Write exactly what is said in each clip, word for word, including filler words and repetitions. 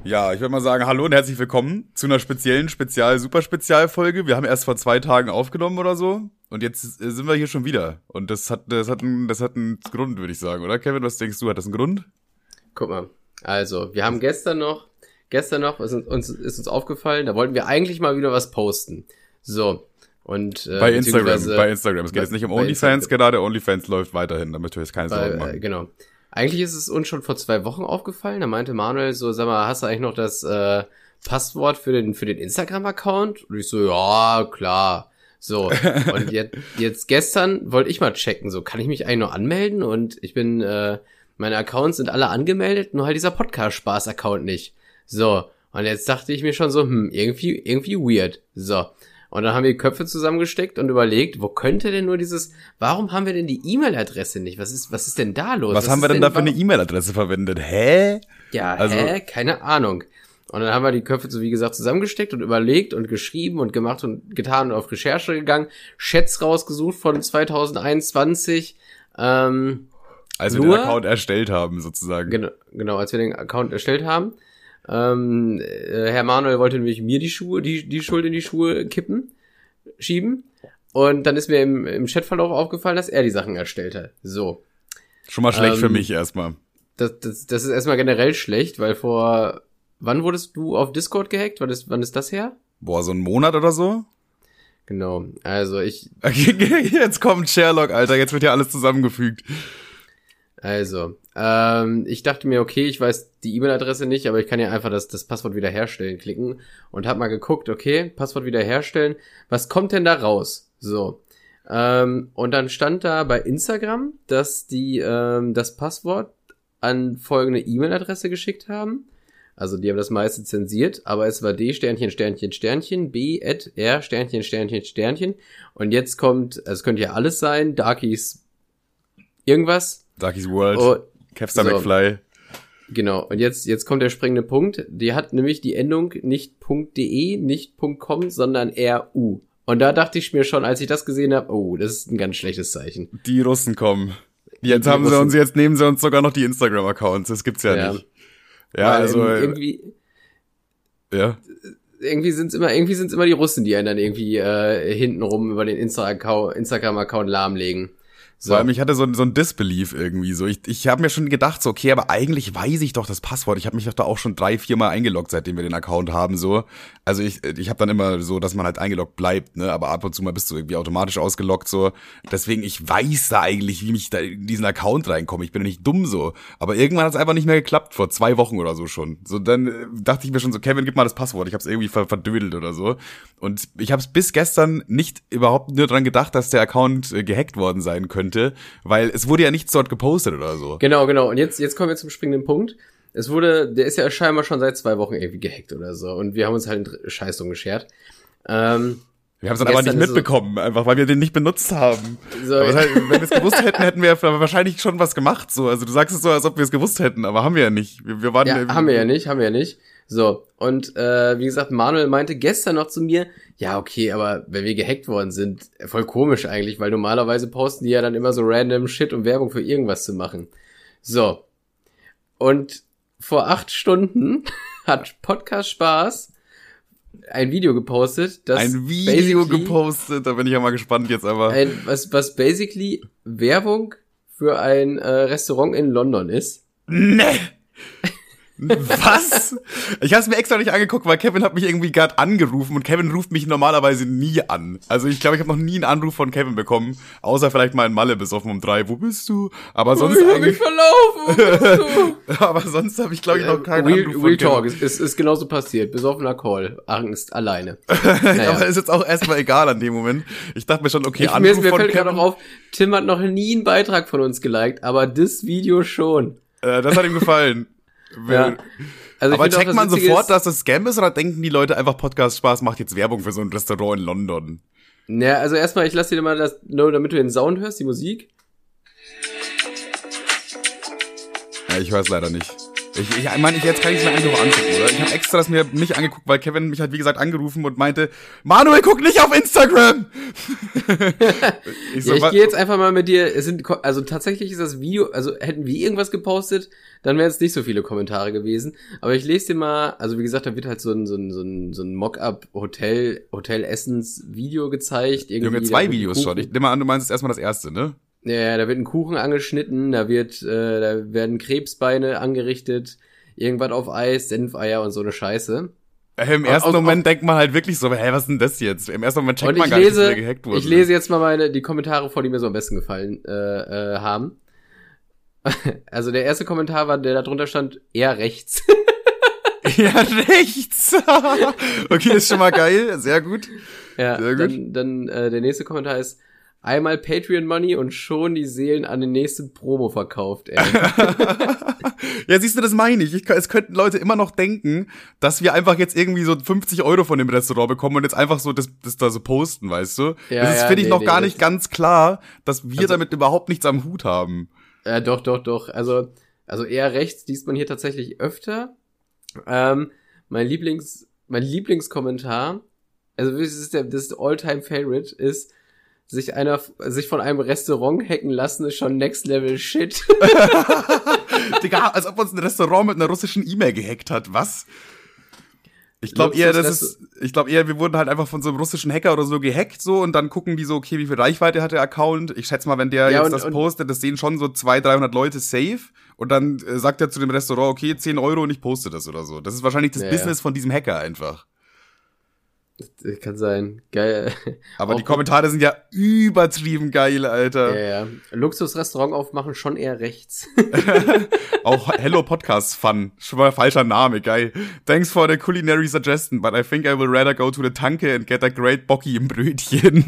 Ja, ich würde mal sagen, hallo und herzlich willkommen zu einer speziellen Spezial-Super-Spezial-Folge. Wir haben erst vor zwei Tagen aufgenommen oder so und jetzt sind wir hier schon wieder. Und das hat, das hat, einen, das hat einen Grund, würde ich sagen, oder Kevin? Was denkst du, hat das einen Grund? Guck mal, also wir haben gestern noch, gestern noch ist uns, ist uns aufgefallen, da wollten wir eigentlich mal wieder was posten. So. Und, äh, bei Instagram, bei Instagram. Es geht bei, jetzt nicht um OnlyFans gerade, OnlyFans läuft weiterhin, damit wir jetzt keine Sorgen machen. Äh, genau. Eigentlich ist es uns schon vor zwei Wochen aufgefallen, da meinte Manuel so, sag mal, hast du eigentlich noch das äh, Passwort für den für den Instagram-Account? Und ich so, ja, klar. So, und jetzt, jetzt gestern wollte ich mal checken, so, kann ich mich eigentlich noch anmelden? Und ich bin, äh, meine Accounts sind alle angemeldet, nur halt dieser Podcast-Spaß-Account nicht. So, und jetzt dachte ich mir schon so, hm, irgendwie, irgendwie weird. So. Und dann haben wir die Köpfe zusammengesteckt und überlegt, wo könnte denn nur dieses, warum haben wir denn die E-Mail-Adresse nicht? Was ist, was ist denn da los? Was, was haben wir denn da für eine E-Mail-Adresse verwendet? Hä? Ja, also, hä? Keine Ahnung. Und dann haben wir die Köpfe, so wie gesagt, zusammengesteckt und überlegt und geschrieben und gemacht und getan und auf Recherche gegangen. Chats rausgesucht von zwanzig einundzwanzig. Ähm, als wir nur, den Account erstellt haben, sozusagen. Genau, genau, als wir den Account erstellt haben. Ähm, äh, Herr Manuel wollte nämlich mir die Schuhe, die, die Schuld in die Schuhe kippen, schieben. Und dann ist mir im, im Chatverlauf aufgefallen, dass er die Sachen erstellt hat. So. Schon mal schlecht ähm, für mich erstmal. Das, das, das ist erstmal generell schlecht, weil vor, wann wurdest du auf Discord gehackt? Wann ist, wann ist das her? Boah, so ein Monat oder so? Genau, also ich... Jetzt kommt Sherlock, Alter, jetzt wird ja alles zusammengefügt. Also, ähm, ich dachte mir, okay, ich weiß die E-Mail-Adresse nicht, aber ich kann ja einfach das, das Passwort wiederherstellen klicken und hab mal geguckt, okay, Passwort wiederherstellen, was kommt denn da raus? So, ähm, und dann stand da bei Instagram, dass die ähm, das Passwort an folgende E-Mail-Adresse geschickt haben. Also die haben das meiste zensiert, aber es war D, Sternchen, Sternchen, Sternchen, B, at, R, Sternchen, Sternchen, Sternchen. Und jetzt kommt, also es könnte ja alles sein, Darkies irgendwas. Darkies World, oh, Kevstar so. McFly. Genau, und jetzt jetzt kommt der springende Punkt. Die hat nämlich die Endung nicht .de, nicht .com, sondern R U. Und da dachte ich mir schon, als ich das gesehen habe, oh, das ist ein ganz schlechtes Zeichen. Die Russen kommen. Jetzt die haben Russen. sie uns, jetzt nehmen sie uns sogar noch die Instagram-Accounts. Das gibt's ja, ja. nicht. Ja, Weil also irgendwie ja. irgendwie sind's immer irgendwie sind's immer die Russen, die einen dann irgendwie äh, hintenrum über den Insta-Account, Instagram-Account lahmlegen. So. Vor allem, ich hatte so, so ein Disbelief irgendwie so. Ich, ich habe mir schon gedacht, so, okay, aber eigentlich weiß ich doch das Passwort. Ich habe mich doch da auch schon drei, vier Mal eingeloggt, seitdem wir den Account haben, so. Also ich ich habe dann immer so, dass man halt eingeloggt bleibt, ne, aber ab und zu mal bist du irgendwie automatisch ausgeloggt, so. Deswegen, ich weiß da eigentlich, wie ich da in diesen Account reinkomme. Ich bin ja nicht dumm, so. Aber irgendwann hat es einfach nicht mehr geklappt, vor zwei Wochen oder so schon. So, dann äh, dachte ich mir schon so, Kevin, gib mal das Passwort. Ich habe es irgendwie ver- verdödelt oder so. Und ich habe es bis gestern nicht überhaupt nur dran gedacht, dass der Account äh, gehackt worden sein könnte. Weil es wurde ja nichts dort gepostet oder so. Genau, genau. Und jetzt, jetzt kommen wir zum springenden Punkt. Es wurde, der ist ja scheinbar schon seit zwei Wochen irgendwie gehackt oder so. Und wir haben uns halt einen Scheiß drum geschert. Ähm, wir haben es dann aber nicht mitbekommen, so, einfach weil wir den nicht benutzt haben. So, aber halt, wenn wir es gewusst hätten, hätten wir wahrscheinlich schon was gemacht. So, also du sagst es so, als ob wir es gewusst hätten, aber haben wir ja nicht. Wir, wir waren ja, haben wir ja nicht, haben wir ja nicht. So, und äh, wie gesagt, Manuel meinte gestern noch zu mir, ja, okay, aber wenn wir gehackt worden sind, voll komisch eigentlich, weil normalerweise posten die ja dann immer so random Shit, um Werbung für irgendwas zu machen. So, und vor acht Stunden hat Podcast Spaß ein Video gepostet, das ein Video gepostet, da bin ich ja mal gespannt jetzt aber. Ein, was, was basically Werbung für ein äh, Restaurant in London ist. Nee! Was? Ich habe es mir extra nicht angeguckt, weil Kevin hat mich irgendwie gerade angerufen und Kevin ruft mich normalerweise nie an. Also ich glaube, ich habe noch nie einen Anruf von Kevin bekommen, außer vielleicht mal in Malle besoffen um drei. Wo bist du? Aber sonst ich hab eigentlich... mich verlaufen, wo bist du? Aber sonst habe ich, glaube ich, noch keinen Real, Anruf von Real Kevin. Talk, es ist, ist genauso passiert. Besoffener Call, Angst, alleine. Naja. Aber ist jetzt auch erstmal egal an dem Moment. Ich dachte mir schon, okay, ich, Anruf mir, mir von fällt Kevin... gerade noch auf, Tim hat noch nie einen Beitrag von uns geliked, aber das Video schon. Äh, das hat ihm gefallen. Ja. Also aber checkt auch, man Witzige sofort, ist, dass das Scam ist, oder denken die Leute einfach, Podcast Spaß macht jetzt Werbung für so ein Restaurant in London? Ja, also erstmal, ich lasse dir mal das, nur damit du den Sound hörst, die Musik. Ja, ich höre es leider nicht. Ich, ich, ich meine, ich, jetzt kann ich es mir eigentlich auch angucken, oder? Ich habe extra das mir nicht angeguckt, weil Kevin mich hat, wie gesagt, angerufen und meinte, Manuel, guck nicht auf Instagram! ich so, ja, ich gehe jetzt einfach mal mit dir, es sind, also tatsächlich ist das Video, also hätten wir irgendwas gepostet, dann wären es nicht so viele Kommentare gewesen, aber ich lese dir mal, also wie gesagt, da wird halt so ein, so ein, so ein, so ein Mock-up Hotel, Hotel-Essens-Video gezeigt. Irgendwie, Junge, zwei Videos schon, ich nehme mal an, du meinst jetzt erstmal das erste, ne? Ja, da wird ein Kuchen angeschnitten, da wird, äh, da werden Krebsbeine angerichtet, irgendwas auf Eis, Senfeier und so eine Scheiße. Äh, Im ersten aus, Moment auf, denkt man halt wirklich so, hä, was ist denn das jetzt? Im ersten Moment checkt man gar lese, nicht, dass der gehackt wurde. Ich lese jetzt mal meine, die Kommentare vor, die mir so am besten gefallen äh, äh, haben. Also der erste Kommentar war, der da drunter stand, eher rechts. Ja, rechts. Okay, ist schon mal geil, sehr gut. Ja, sehr gut. dann, dann äh, der nächste Kommentar ist, einmal Patreon Money und schon die Seelen an den nächsten Promo verkauft, ey. Ja, siehst du, das meine ich. ich. Es könnten Leute immer noch denken, dass wir einfach jetzt irgendwie so fünfzig Euro von dem Restaurant bekommen und jetzt einfach so das, das da so posten, weißt du? Ja, das ist, ja, finde ich, nee, noch nee, gar nicht ganz klar, dass wir also, damit überhaupt nichts am Hut haben. Ja, äh, doch, doch, doch. Also, also eher rechts liest man hier tatsächlich öfter. Ähm, mein Lieblings, mein Lieblingskommentar, also das ist der, das ist All-Time-Favorite, ist, sich einer, sich von einem Restaurant hacken lassen, ist schon Next Level Shit. Digga, als ob uns ein Restaurant mit einer russischen E-Mail gehackt hat, was? Ich glaube eher, das ist, ich glaube eher, wir wurden halt einfach von so einem russischen Hacker oder so gehackt, so, und dann gucken die so, okay, wie viel Reichweite hat der Account? Ich schätze mal, wenn der ja, jetzt und, das postet, das sehen schon so zweihundert, dreihundert Leute safe, und dann äh, sagt er zu dem Restaurant, okay, zehn Euro und ich poste das oder so. Das ist wahrscheinlich das ja, Business ja. von diesem Hacker einfach. Kann sein. Geil. Aber die Kommentare sind ja übertrieben geil, Alter. Ja, ja. Luxusrestaurant aufmachen, schon eher rechts. Auch Hello Podcast Fun. Schon mal falscher Name, geil. Thanks for the culinary suggestion, but I think I will rather go to the Tanke and get a great Bocki im Brötchen.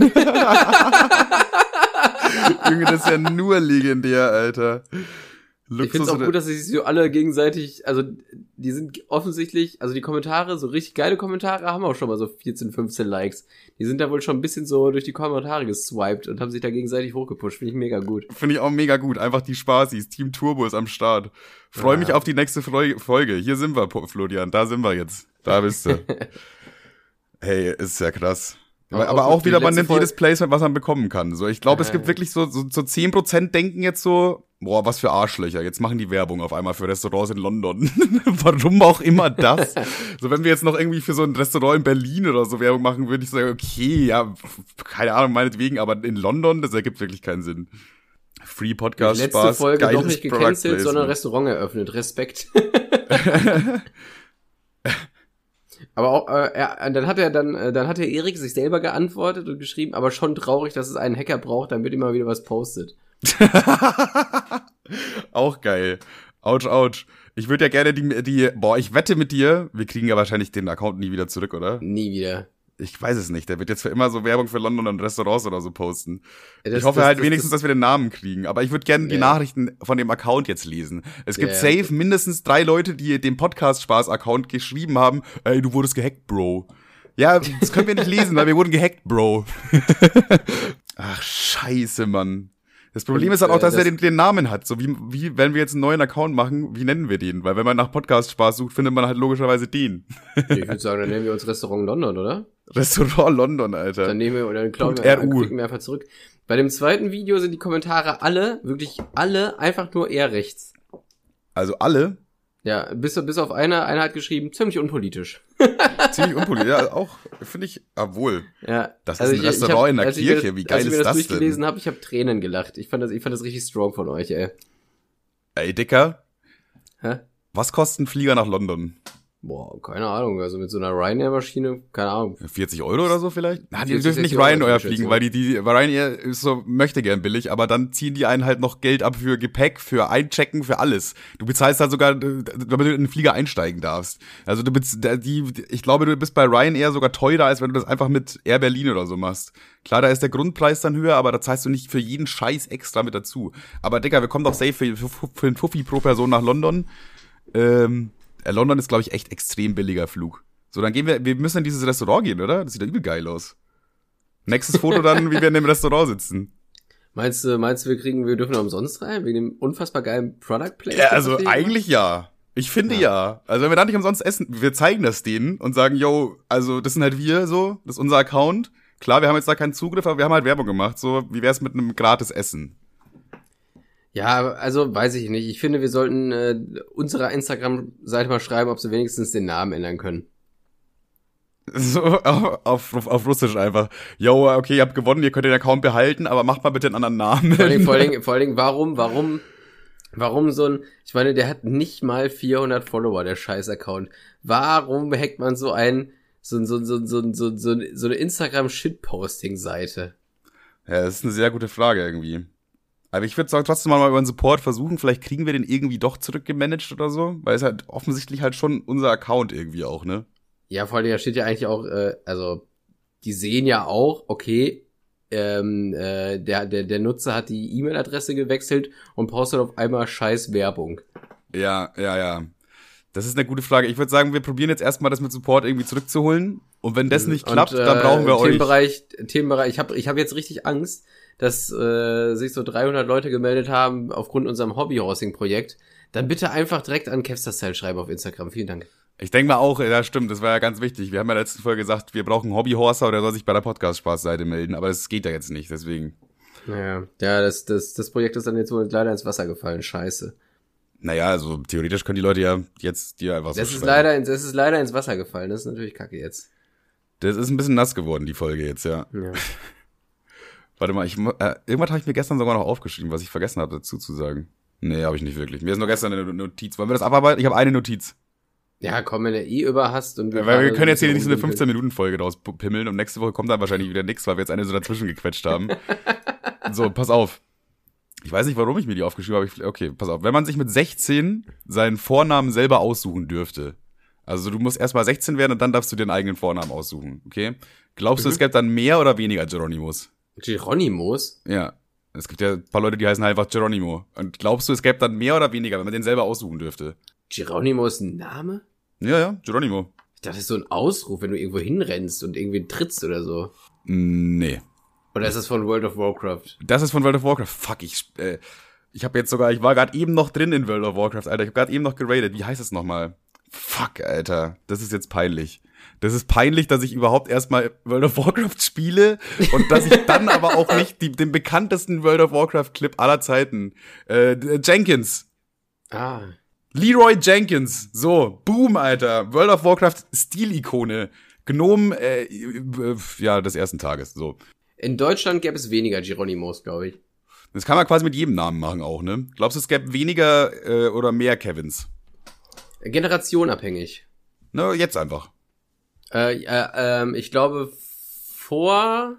Junge, das ist ja nur legendär, Alter. Luxus, ich finde es auch gut, dass sie sich so alle gegenseitig, also die sind offensichtlich, also die Kommentare, so richtig geile Kommentare haben auch schon mal so vierzehn, fünfzehn Likes. Die sind da wohl schon ein bisschen so durch die Kommentare geswiped und haben sich da gegenseitig hochgepusht. Finde ich mega gut. Finde ich auch mega gut. Einfach die Spaßis. Team Turbo ist am Start. Freue ja. mich auf die nächste Folge. Hier sind wir, Florian. Da sind wir jetzt. Da bist du. Hey, ist ja krass. Aber, aber auch wieder, man nimmt Folge jedes Placement, was man bekommen kann. So, ich glaube, ja, es gibt ja. wirklich so, so, so zehn Prozent denken jetzt so, boah, was für Arschlöcher. Jetzt machen die Werbung auf einmal für Restaurants in London. Warum auch immer das? So, wenn wir jetzt noch irgendwie für so ein Restaurant in Berlin oder so Werbung machen, würde ich sagen, okay, ja, keine Ahnung, meinetwegen, aber in London, das ergibt wirklich keinen Sinn. Free Podcast, Letzte Spaß, Folge doch nicht gecancelt, sondern Restaurant eröffnet. Respekt. Aber auch, äh, er, dann hat er dann, äh, dann hat der Erik sich selber geantwortet und geschrieben, aber schon traurig, dass es einen Hacker braucht, damit immer wieder was postet. Auch geil. Ouch, ouch. Ich würde ja gerne die, die, boah, ich wette mit dir, wir kriegen ja wahrscheinlich den Account nie wieder zurück, oder? Nie wieder. Ich weiß es nicht. Der wird jetzt für immer so Werbung für London und Restaurants oder so posten. Das, ich hoffe das, halt das, wenigstens, das, dass wir den Namen kriegen. Aber ich würde gerne die ja. Nachrichten von dem Account jetzt lesen. Es gibt ja, safe okay. mindestens drei Leute, die dem Podcast-Spaß-Account geschrieben haben, ey, du wurdest gehackt, Bro. Ja, das können wir nicht lesen, weil wir wurden gehackt, Bro. Ach, scheiße, Mann. Das Problem und, ist halt auch, dass äh, das er den, den Namen hat. So wie, wie, wenn wir jetzt einen neuen Account machen, wie nennen wir den? Weil wenn man nach Podcast-Spaß sucht, findet man halt logischerweise den. Ich würde sagen, dann nennen wir uns Restaurant London, oder? Restaurant London, Alter. Dann nehmen wir, oder dann klauen wir, dann klicken wir einfach zurück. Bei dem zweiten Video sind die Kommentare alle, wirklich alle, einfach nur eher rechts. Also alle? Ja, bis, bis auf einer, einer hat geschrieben, ziemlich unpolitisch. Ziemlich unpolitisch, ja, auch, finde ich, obwohl. Ja. Das ist also ein ich, Restaurant ich hab, in der Kirche, das, wie geil ist das denn? Als ich mir das durchgelesen habe, ich habe Tränen gelacht. Ich fand das, ich fand das richtig strong von euch, ey. Ey, Dicker. Hä? Was kostet ein Flieger nach London? Boah, keine Ahnung, also mit so einer Ryanair-Maschine, keine Ahnung. vierzig Euro oder so vielleicht? Na, die dürfen nicht Ryanair fliegen, weil die, die, Ryanair ist so, möchte gern billig, aber dann ziehen die einen halt noch Geld ab für Gepäck, für Einchecken, für alles. Du bezahlst halt sogar, damit du in den Flieger einsteigen darfst. Also du bist, die, ich glaube, du bist bei Ryanair sogar teurer, als wenn du das einfach mit Air Berlin oder so machst. Klar, da ist der Grundpreis dann höher, aber da zahlst du nicht für jeden Scheiß extra mit dazu. Aber Digga, wir kommen doch safe für, für, für einen Fuffi pro Person nach London. Ähm, London ist, glaube ich, echt extrem billiger Flug. So, dann gehen wir, wir müssen in dieses Restaurant gehen, oder? Das sieht ja übel geil aus. Nächstes Foto dann, wie wir in dem Restaurant sitzen. Meinst du, meinst du, wir kriegen, wir dürfen umsonst rein? Wegen dem unfassbar geilen Product Placement? Ja, also eigentlich ja. Ich finde ja. Ja. Also wenn wir da nicht umsonst essen, wir zeigen das denen und sagen, yo, also das sind halt wir so, das ist unser Account. Klar, wir haben jetzt da keinen Zugriff, aber wir haben halt Werbung gemacht. So, wie wär's mit einem gratis Essen? Ja, also weiß ich nicht. Ich finde, wir sollten äh, unserer Instagram-Seite mal schreiben, ob sie wenigstens den Namen ändern können. So, auf, auf, auf Russisch einfach. Yo, okay, ihr habt gewonnen, ihr könnt den Account behalten, aber macht mal bitte einen anderen Namen. Vor allen Dingen, vor allen Dingen, vor allen Dingen warum, warum, warum so ein, ich meine, der hat nicht mal vierhundert Follower, der Scheiß-Account. Warum hackt man so ein, so, so, so, so, so, so, so eine Instagram-Shitposting-Seite? Ja, das ist eine sehr gute Frage irgendwie. Aber ich würde sagen, trotzdem mal über den Support versuchen, vielleicht kriegen wir den irgendwie doch zurückgemanagt oder so, weil es halt offensichtlich halt schon unser Account irgendwie auch, ne? Ja, vor allem, da steht ja eigentlich auch, äh, also, die sehen ja auch, okay, ähm, äh, der, der, der Nutzer hat die E-Mail-Adresse gewechselt und postet auf einmal scheiß Werbung. Ja, ja, ja. Das ist eine gute Frage. Ich würde sagen, wir probieren jetzt erstmal das mit Support irgendwie zurückzuholen. Und wenn das nicht und, klappt, äh, dann brauchen wir Themenbereich, euch. Themenbereich, ich habe ich hab jetzt richtig Angst, dass äh, sich so dreihundert Leute gemeldet haben aufgrund unserem Hobby-Horsing-Projekt. Dann bitte einfach direkt an Capster-Style schreiben auf Instagram. Vielen Dank. Ich denke mal auch, ja stimmt, das war ja ganz wichtig. Wir haben ja in der letzten Folge gesagt, wir brauchen einen Hobbyhorser oder der soll sich bei der Podcast-Spaß-Seite melden. Aber das geht ja jetzt nicht, deswegen. Naja, ja, das, das, das Projekt ist dann jetzt wohl leider ins Wasser gefallen. Scheiße. Naja, also theoretisch können die Leute ja jetzt dir einfach so Das ist schreiben. leider, ins- das ist leider ins Wasser gefallen. Das ist natürlich kacke jetzt. Das ist ein bisschen nass geworden, die Folge jetzt, ja. Ja. Warte mal, ich, mu- äh, irgendwas habe ich mir gestern sogar noch aufgeschrieben, was ich vergessen habe dazu zu sagen. Nee, habe ich nicht wirklich. Mir ist nur gestern eine Notiz. Wollen wir das abarbeiten? Ich habe eine Notiz. Ja, komm, wenn du eh über hast und Ja, weil wir gerade können jetzt hier ein nicht so eine bisschen fünfzehn-Minuten-Folge draus pimmeln und nächste Woche kommt dann wahrscheinlich wieder nix, weil wir jetzt eine so dazwischen gequetscht haben. So, pass auf. Ich weiß nicht, warum ich mir die aufgeschrieben habe. Ich, okay, pass auf. Wenn man sich mit sechzehn seinen Vornamen selber aussuchen dürfte, also du musst erst mal sechzehn werden und dann darfst du den eigenen Vornamen aussuchen, okay? Glaubst du, Mhm. es gäbe dann mehr oder weniger Geronimos? Geronimos? Ja. Es gibt ja ein paar Leute, die heißen halt einfach Geronimo. Und glaubst du, es gäbe dann mehr oder weniger, wenn man den selber aussuchen dürfte? Geronimo ist ein Name? Ja, ja, Geronimo. Ich dachte, das ist so ein Ausruf, wenn du irgendwo hinrennst und irgendwen trittst oder so. Nee. Oder ist das von World of Warcraft? Das ist von World of Warcraft. Fuck, ich, äh, ich habe jetzt sogar, ich war gerade eben noch drin in World of Warcraft, Alter. Ich habe gerade eben noch geradet. Wie heißt es nochmal? Fuck, Alter. Das ist jetzt peinlich. Das ist peinlich, dass ich überhaupt erstmal World of Warcraft spiele und dass ich dann aber auch nicht die, den bekanntesten World of Warcraft-Clip aller Zeiten. Äh, Jenkins. Ah. Leroy Jenkins. So, boom, Alter. World of Warcraft Stilikone. Gnome, äh, äh, ja, des ersten Tages. So. In Deutschland gäbe es weniger Geronimos, glaube ich. Das kann man quasi mit jedem Namen machen auch, ne? Glaubst du, es gäbe weniger äh, oder mehr Kevins? Generationabhängig. Ne, jetzt einfach. Äh, äh, ähm, ich glaube, vor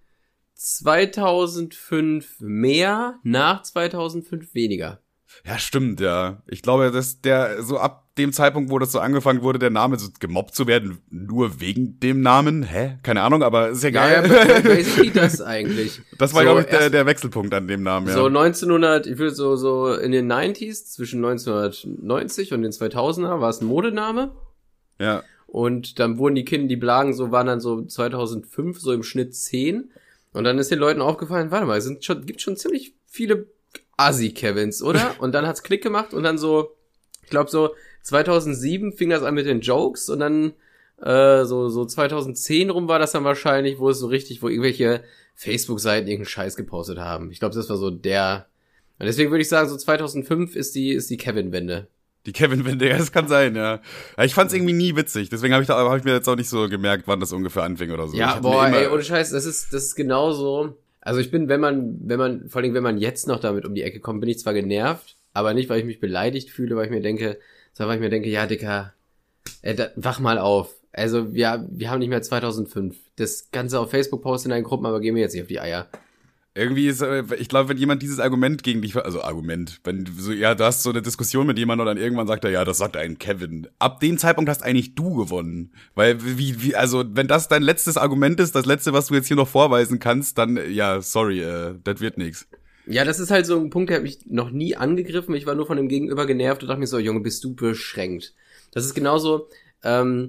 zweitausendfünf mehr, nach zweitausendfünf weniger. Ja, stimmt, ja. Ich glaube, dass der so ab dem Zeitpunkt, wo das so angefangen wurde, der Name so gemobbt zu werden, nur wegen dem Namen. Hä? Keine Ahnung, aber ist egal. Ja, ja, basically das eigentlich. Das war, So, glaube ich, der, erst- der Wechselpunkt an dem Namen, ja. So neunzehnhundert, ich würde so, so in den neunziger, zwischen neunzehnhundertneunzig und den zweitausender war es ein Modename. Ja. Und dann wurden die Kinder, die Blagen so, waren dann so zweitausendfünf so im Schnitt zehn. Und dann ist den Leuten aufgefallen, warte mal, es sind schon, gibt schon ziemlich viele Assi-Kevins, oder? Und dann hat's Klick gemacht und dann so, ich glaube so zweitausendsieben fing das an mit den Jokes und dann äh, so so zweitausendzehn rum war das dann wahrscheinlich, wo es so richtig, wo irgendwelche Facebook-Seiten irgendeinen Scheiß gepostet haben. Ich glaube, das war so der. Und deswegen würde ich sagen, so zweitausendfünf ist die ist die Kevin-Wende. Die Kevin-Wende, ja, das kann sein, ja. ja ich fand's irgendwie nie witzig, deswegen habe ich, da hab ich mir jetzt auch nicht so gemerkt, wann das ungefähr anfing oder so. Ich Ja, hab boah, mir immer- ey, ohne Scheiß, das ist das ist genauso. Also ich bin, wenn man, wenn man, vor allem wenn man jetzt noch damit um die Ecke kommt, bin ich zwar genervt, aber nicht, weil ich mich beleidigt fühle, weil ich mir denke, sondern weil ich mir denke, ja, Dicker, äh, da, wach mal auf. Also wir, wir haben nicht mehr zweitausendfünf. Das Ganze auf Facebook posten in deinen Gruppen, aber gehen wir jetzt nicht auf die Eier. Irgendwie ist, äh, ich glaube, wenn jemand dieses Argument gegen dich, ver- also Argument, wenn du so, ja, du hast so eine Diskussion mit jemandem und dann irgendwann sagt er, ja, das sagt ein Kevin. Ab dem Zeitpunkt hast eigentlich du gewonnen. Weil, wie, wie, also, wenn das dein letztes Argument ist, das letzte, was du jetzt hier noch vorweisen kannst, dann, äh, ja, sorry, äh, das wird nix. Ja, das ist halt so ein Punkt, der hat mich noch nie angegriffen. Ich war nur von dem Gegenüber genervt und dachte mir so, Junge, bist du beschränkt. Das ist genauso, ähm,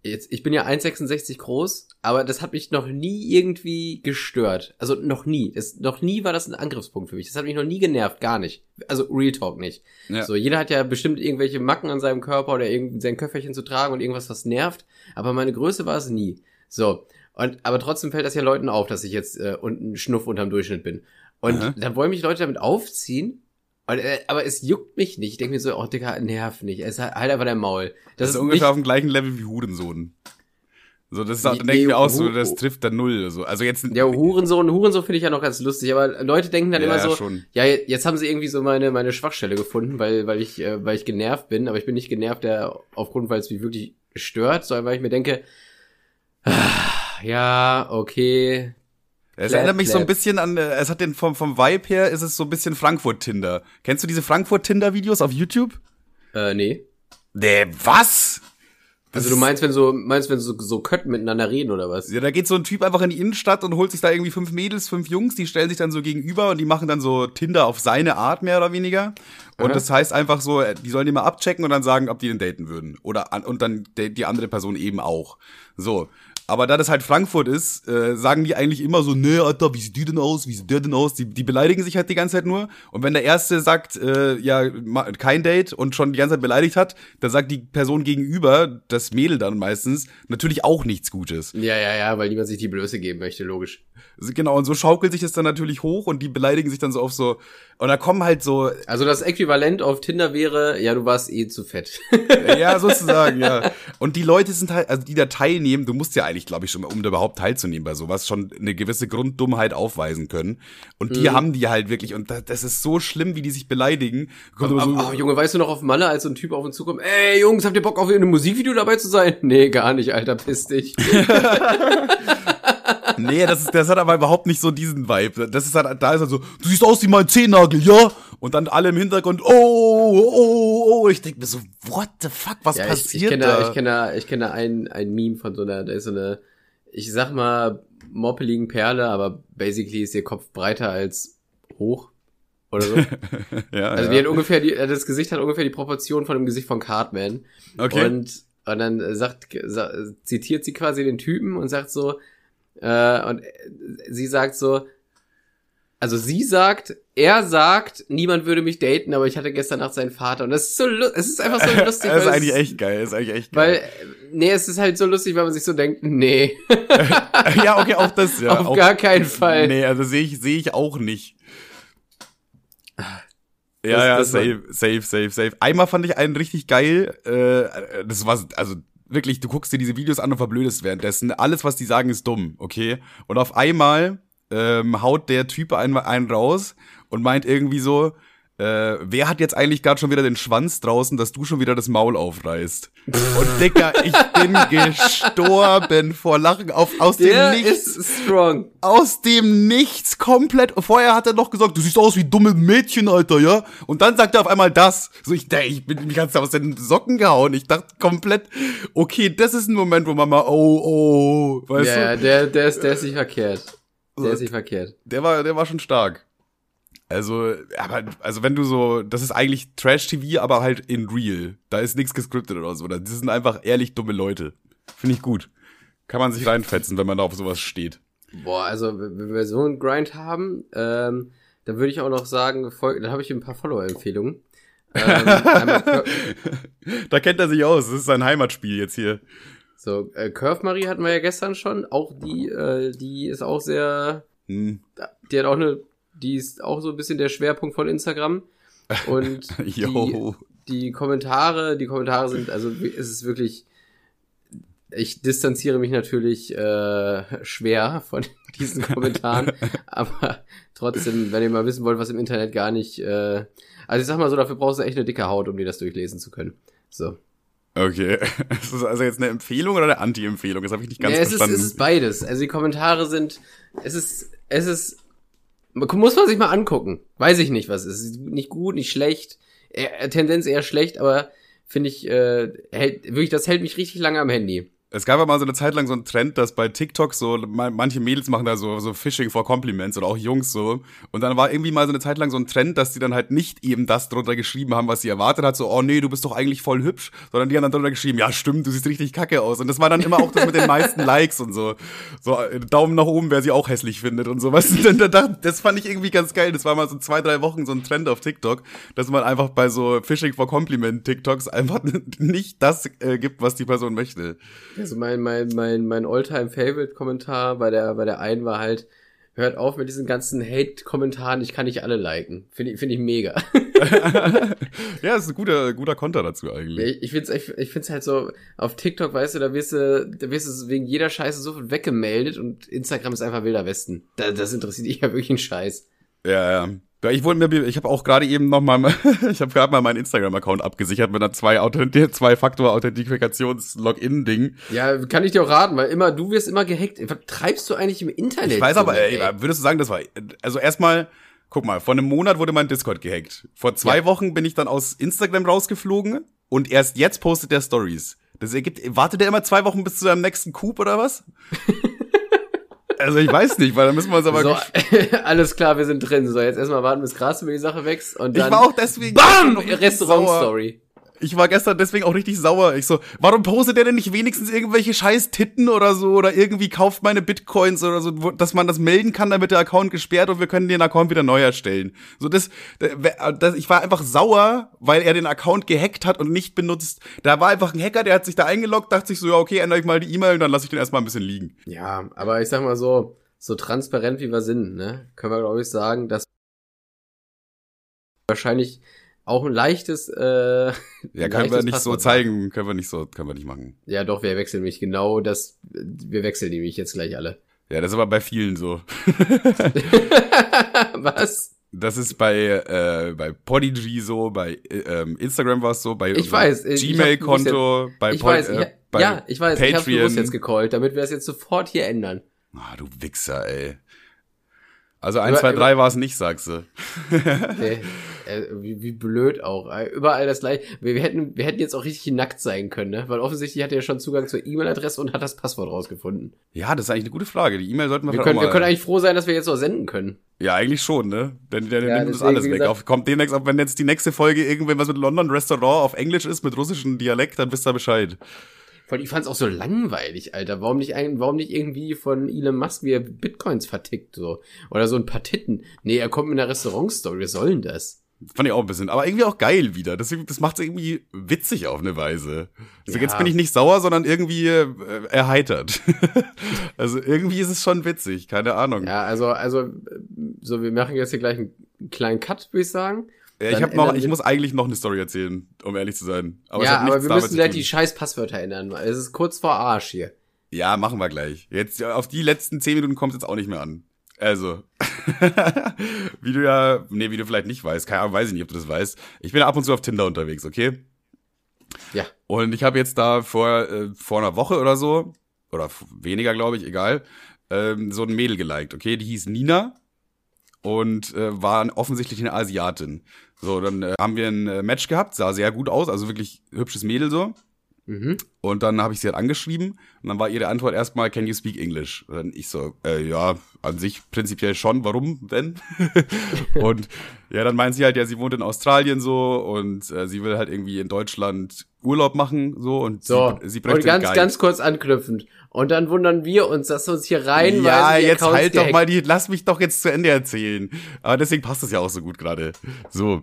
jetzt, ich bin ja eins Komma sechsundsechzig groß, aber das hat mich noch nie irgendwie gestört. Also noch nie. Das, noch nie war das ein Angriffspunkt für mich. Das hat mich noch nie genervt, gar nicht. Also Real Talk nicht. Ja. So, jeder hat ja bestimmt irgendwelche Macken an seinem Körper oder irgend sein Köfferchen zu tragen und irgendwas, was nervt. Aber meine Größe war es nie. So. Und, aber trotzdem fällt das ja Leuten auf, dass ich jetzt äh, ein Schnuff unterm Durchschnitt bin. Und mhm. dann wollen mich Leute damit aufziehen. Und, äh, aber es juckt mich nicht. Ich denke mir so, oh Digga, nerv nicht. Es halt, halt einfach der Maul. Das, das ist, ist ungefähr nicht, auf dem gleichen Level wie Hurensohn. So, das ist auch, dann denke ich mir auch so, das trifft dann null. So. Also jetzt. Ja, Hurensohn, Hurensohn finde ich ja noch ganz lustig, aber Leute denken dann ja, immer so, ja, schon. ja, jetzt haben sie irgendwie so meine, meine Schwachstelle gefunden, weil, weil ich, äh, weil ich genervt bin, aber ich bin nicht genervt, der aufgrund, weil es mich wirklich stört, sondern weil ich mir denke, ah, ja, okay. Es Plap, erinnert mich Plap. so ein bisschen an, es hat den, vom, vom Vibe her ist es so ein bisschen Frankfurt-Tinder. Kennst du diese Frankfurt-Tinder-Videos auf YouTube? Äh, nee. Nee, was? Das also du meinst, wenn so, meinst, wenn so, so Kötten miteinander reden oder was? Ja, da geht so ein Typ einfach in die Innenstadt und holt sich da irgendwie fünf Mädels, fünf Jungs, die stellen sich dann so gegenüber und die machen dann so Tinder auf seine Art, mehr oder weniger. Und Aha. das heißt einfach so, die sollen die mal abchecken und dann sagen, ob die den daten würden. Oder, und dann die andere Person eben auch. So. Aber da das halt Frankfurt ist, äh, sagen die eigentlich immer so, ne, Alter, wie sieht die denn aus, wie sieht der denn aus? Die, die beleidigen sich halt die ganze Zeit nur. Und wenn der Erste sagt, äh, ja, kein Date und schon die ganze Zeit beleidigt hat, dann sagt die Person gegenüber, das Mädel dann meistens, natürlich auch nichts Gutes. Ja, ja, ja, weil niemand sich die Blöße geben möchte, logisch. Genau, und so schaukelt sich das dann natürlich hoch und die beleidigen sich dann so auf so, und da kommen halt so... Also das Äquivalent auf Tinder wäre, ja, du warst eh zu fett. Ja, sozusagen, ja. Und die Leute sind halt, also die da teilnehmen, du musst ja eigentlich, glaube ich, schon, um da überhaupt teilzunehmen bei sowas, schon eine gewisse Grunddummheit aufweisen können. Und die mhm. haben die halt wirklich, und das ist so schlimm, wie die sich beleidigen. Ach, so, ach, Junge, weißt du noch auf Malle, als so ein Typ auf uns zukommt, ey, Jungs, habt ihr Bock auf ein Musikvideo dabei zu sein? Nee, gar nicht, Alter, piss dich. Nee, das ist, das hat aber überhaupt nicht so diesen Vibe. Das ist halt, da ist halt so, du siehst aus wie mein Zehennagel, ja? Und dann alle im Hintergrund, oh, oh, oh, oh. Ich denke mir so, what the fuck, was ja, passiert ich, ich kenn da? da? Ich kenne da, ich kenne da ein, ein Meme von so einer, da ist so eine, ich sag mal, moppeligen Perle, aber basically ist ihr Kopf breiter als hoch. Oder so. Ja, also ja. Die hat ungefähr, die, das Gesicht hat ungefähr die Proportion von dem Gesicht von Cartman. Okay. Und, und dann sagt, sagt, zitiert sie quasi den Typen und sagt so, Äh, und sie sagt so, also sie sagt, er sagt, niemand würde mich daten, aber ich hatte gestern Nacht seinen Vater. Und das ist so, es ist einfach so lustig. Das ist eigentlich echt geil, das ist eigentlich echt geil. Weil, nee, es ist halt so lustig, weil man sich so denkt, nee. Ja, okay, auch das, ja. Auf auch, gar keinen Fall. Nee, also sehe ich, sehe ich auch nicht. Ja, das, ja, das safe, safe, safe, safe. Einmal fand ich einen richtig geil, äh, das war, also, wirklich, du guckst dir diese Videos an und verblödest währenddessen. Alles, was die sagen, ist dumm, okay? Und auf einmal ähm, haut der Typ einen, einen raus und meint irgendwie so, äh, wer hat jetzt eigentlich gerade schon wieder den Schwanz draußen, dass du schon wieder das Maul aufreißt? Und Digga, ich bin gestorben vor Lachen auf, aus der dem Nichts. Ist strong. Aus dem Nichts komplett. Vorher hat er noch gesagt, du siehst aus wie dumme Mädchen, Alter, ja? Und dann sagt er auf einmal das. So, ich, ich bin mich ganz aus den Socken gehauen. Ich dachte komplett, okay, das ist ein Moment, wo man mal, oh, oh, weißt ja, du? Ja, der, der ist, der ist nicht verkehrt. Der ist nicht verkehrt. Der war, der war schon stark. Also, aber, also wenn du so, das ist eigentlich Trash-T V, aber halt in real. Da ist nichts gescriptet oder so. Das sind einfach ehrlich dumme Leute. Finde ich gut. Kann man sich reinfetzen, wenn man da auf sowas steht. Boah, also, wenn wir so einen Grind haben, ähm, dann würde ich auch noch sagen, folg- dann habe ich ein paar Follower-Empfehlungen. Ähm, einmal da kennt er sich aus. Das ist sein Heimatspiel jetzt hier. So, äh, Curve Marie hatten wir ja gestern schon. Auch die, äh, die ist auch sehr, hm. die hat auch eine, die ist auch so ein bisschen der Schwerpunkt von Instagram. Und die, die Kommentare, die Kommentare sind, also es ist wirklich, ich distanziere mich natürlich äh, schwer von diesen Kommentaren, aber trotzdem, wenn ihr mal wissen wollt, was im Internet gar nicht, äh, also ich sag mal so, dafür brauchst du echt eine dicke Haut, um dir das durchlesen zu können. So. Okay. Ist das also jetzt eine Empfehlung oder eine Anti-Empfehlung? Das habe ich nicht ganz ja, es verstanden. Ist, es ist beides. Also die Kommentare sind, es ist, es ist, muss man sich mal angucken. Weiß ich nicht, was es ist. Nicht gut, nicht schlecht. Eher, Tendenz eher schlecht, aber finde ich, äh, hält, wirklich, das hält mich richtig lange am Handy. Es gab ja mal so eine Zeit lang so einen Trend, dass bei TikTok so, manche Mädels machen da so, so Phishing for Compliments oder auch Jungs so. Und dann war irgendwie mal so eine Zeit lang so ein Trend, dass die dann halt nicht eben das drunter geschrieben haben, was sie erwartet hat. So, oh nee, du bist doch eigentlich voll hübsch. Sondern die haben dann drunter geschrieben, ja stimmt, du siehst richtig kacke aus. Und das war dann immer auch das mit den meisten Likes und so. So, Daumen nach oben, wer sie auch hässlich findet und so. Weißt du, das fand ich irgendwie ganz geil. Das war mal so zwei, drei Wochen so ein Trend auf TikTok, dass man einfach bei so Phishing for Compliment TikToks einfach nicht das äh, gibt, was die Person möchte. Also mein, mein, mein, mein All-Time-Favorite-Kommentar bei der, bei der einen war halt, hört auf mit diesen ganzen Hate-Kommentaren, ich kann nicht alle liken. Finde ich, finde ich mega. Ja, ist ein guter, guter Konter dazu eigentlich. Ich, ich find's, ich, ich find's halt so, auf TikTok, weißt du, da wirst du, da wirst du wegen jeder Scheiße sofort weggemeldet und Instagram ist einfach wilder Westen. Da, das interessiert dich ja wirklich einen Scheiß. Ja, ja. Ja, ich wollte mir, ich habe auch gerade eben noch mal, ich habe gerade mal meinen Instagram-Account abgesichert mit einer zwei Authent- zwei Faktor-Authentifikations-Login-Ding. Ja, kann ich dir auch raten, weil immer, du wirst immer gehackt. Was treibst du eigentlich im Internet? Ich weiß aber, ey, würdest du sagen, das war, also erstmal, guck mal, vor einem Monat wurde mein Discord gehackt. Vor zwei ja. Wochen bin ich dann aus Instagram rausgeflogen und erst jetzt postet der Stories. Das ergibt, wartet der immer zwei Wochen bis zu seinem nächsten Coup oder was? Also ich weiß nicht, weil da müssen wir uns aber... So, alles klar, wir sind drin. So, jetzt erstmal warten, bis Gras über die Sache wächst und dann... Ich war auch deswegen... BAM! Restaurant-Story. Ich war gestern deswegen auch richtig sauer. Ich so, warum postet der denn nicht wenigstens irgendwelche scheiß Titten oder so oder irgendwie kauft meine Bitcoins oder so, dass man das melden kann, damit der Account gesperrt und wir können den Account wieder neu erstellen. So das, das ich war einfach sauer, weil er den Account gehackt hat und nicht benutzt. Da war einfach ein Hacker, der hat sich da eingeloggt, dachte sich so, ja okay, ändere ich mal die E-Mail und dann lasse ich den erstmal ein bisschen liegen. Ja, aber ich sag mal so, so transparent wie wir sind, ne, können wir glaube ich sagen, dass wahrscheinlich auch ein leichtes, äh, ja, können leichtes wir nicht Passwort so zeigen, können wir nicht so, können wir nicht machen. Ja, doch, wir wechseln mich genau, das, wir wechseln nämlich jetzt gleich alle. Ja, das ist aber bei vielen so. Was? Das ist bei, äh, bei Podigy so, bei, ähm, Instagram war es so, bei ich weiß, Gmail-Konto, bei, ich weiß, äh, ich, bei ja, ich weiß, Patreon. Ich hab's bewusst jetzt gecallt, damit wir das jetzt sofort hier ändern. Ah, du Wichser, ey. Also eins, zwei, drei war es nicht, sagst du. Nee, äh, wie, wie blöd auch. Überall das gleiche. Wir, wir hätten, wir hätten jetzt auch richtig nackt sein können, ne? Weil offensichtlich hat er ja schon Zugang zur E-Mail-Adresse und hat das Passwort rausgefunden. Ja, das ist eigentlich eine gute Frage. Die E-Mail sollten wir, wir vielleicht können, auch mal... Wir können eigentlich froh sein, dass wir jetzt auch senden können. Ja, eigentlich schon, ne? Denn der, der ja, nimmt das alles weg. gesagt, Auf, kommt demnächst, wenn jetzt die nächste Folge irgendwann was mit London Restaurant auf Englisch ist, mit russischem Dialekt, dann wisst ihr Bescheid. Weil ich fand's auch so langweilig, Alter. Warum nicht ein, warum nicht irgendwie von Elon Musk, wie er Bitcoins vertickt, so? Oder so ein paar Titten. Nee, er kommt mit einer Restaurant-Story. Was soll denn das? Fand ich auch ein bisschen, aber irgendwie auch geil wieder. Das, das macht's irgendwie witzig auf eine Weise. Also ja. Jetzt bin ich nicht sauer, sondern irgendwie äh, erheitert. Also irgendwie ist es schon witzig, keine Ahnung. Ja, also, also, so, wir machen jetzt hier gleich einen kleinen Cut, würde ich sagen. Ja, ich hab noch, ich muss eigentlich noch eine Story erzählen, um ehrlich zu sein. Aber ja, es hat nichts aber wir damit müssen zu gleich tun. die scheiß Passwörter ändern. Es ist kurz vor Arsch hier. Ja, machen wir gleich. Jetzt, auf die letzten zehn Minuten kommt es jetzt auch nicht mehr an. Also, wie du ja, nee, wie du vielleicht nicht weißt, keine Ahnung, weiß ich nicht, ob du das weißt. Ich bin ab und zu auf Tinder unterwegs, okay? Ja. Und ich habe jetzt da vor, äh, vor einer Woche oder so, oder weniger, glaube ich, egal, ähm, so ein Mädel geliked, okay? Die hieß Nina und äh, war offensichtlich eine Asiatin. So, dann äh, haben wir ein äh, Match gehabt, sah sehr gut aus, also wirklich hübsches Mädel so. Mhm. Und dann habe ich sie halt angeschrieben und dann war ihre Antwort erstmal, can you speak English? Und dann ich so, äh, ja, an sich prinzipiell schon, warum denn? Und ja, dann meint sie halt, ja, sie wohnt in Australien so und äh, sie will halt irgendwie in Deutschland Urlaub machen so und so, sie, sie bräuchte und ganz, Guide. ganz kurz anknüpfend. Und dann wundern wir uns, dass wir uns hier rein, ja, weil jetzt Accounts halt gehackt. doch mal die, lass mich doch jetzt zu Ende erzählen. Aber deswegen passt das ja auch so gut gerade. So.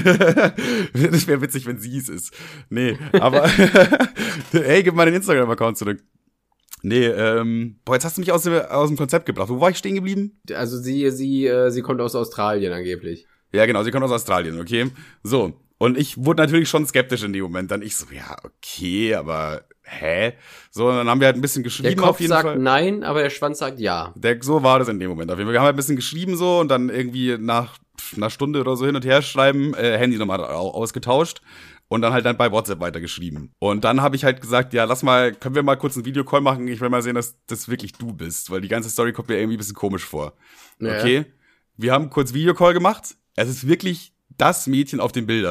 Das wäre witzig, wenn sie es ist. Nee, aber hey, gib mal den Instagram-Account zurück. Nee, ähm, boah, jetzt hast du mich aus dem, aus dem Konzept gebracht. Wo war ich stehen geblieben? Also sie, sie, äh, sie kommt aus Australien angeblich. Ja, genau, sie kommt aus Australien, okay. So. Und ich wurde natürlich schon skeptisch in dem Moment. Dann ich so, ja, okay, aber hä? So, und dann haben wir halt ein bisschen geschrieben. Der Kopf auf jeden sagt Fall. nein, aber der Schwanz sagt ja. Der, so war das in dem Moment. Auf jeden Fall. Wir haben halt ein bisschen geschrieben so und dann irgendwie nach einer Stunde oder so hin und her schreiben, äh, Handy nochmal ausgetauscht und dann halt dann bei WhatsApp weitergeschrieben. Und dann habe ich halt gesagt, ja, lass mal, können wir mal kurz einen Videocall machen? Ich will mal sehen, dass das wirklich du bist, weil die ganze Story kommt mir irgendwie ein bisschen komisch vor. Ja. Okay? Wir haben kurz Videocall gemacht. Es ist wirklich das Mädchen auf den Bildern.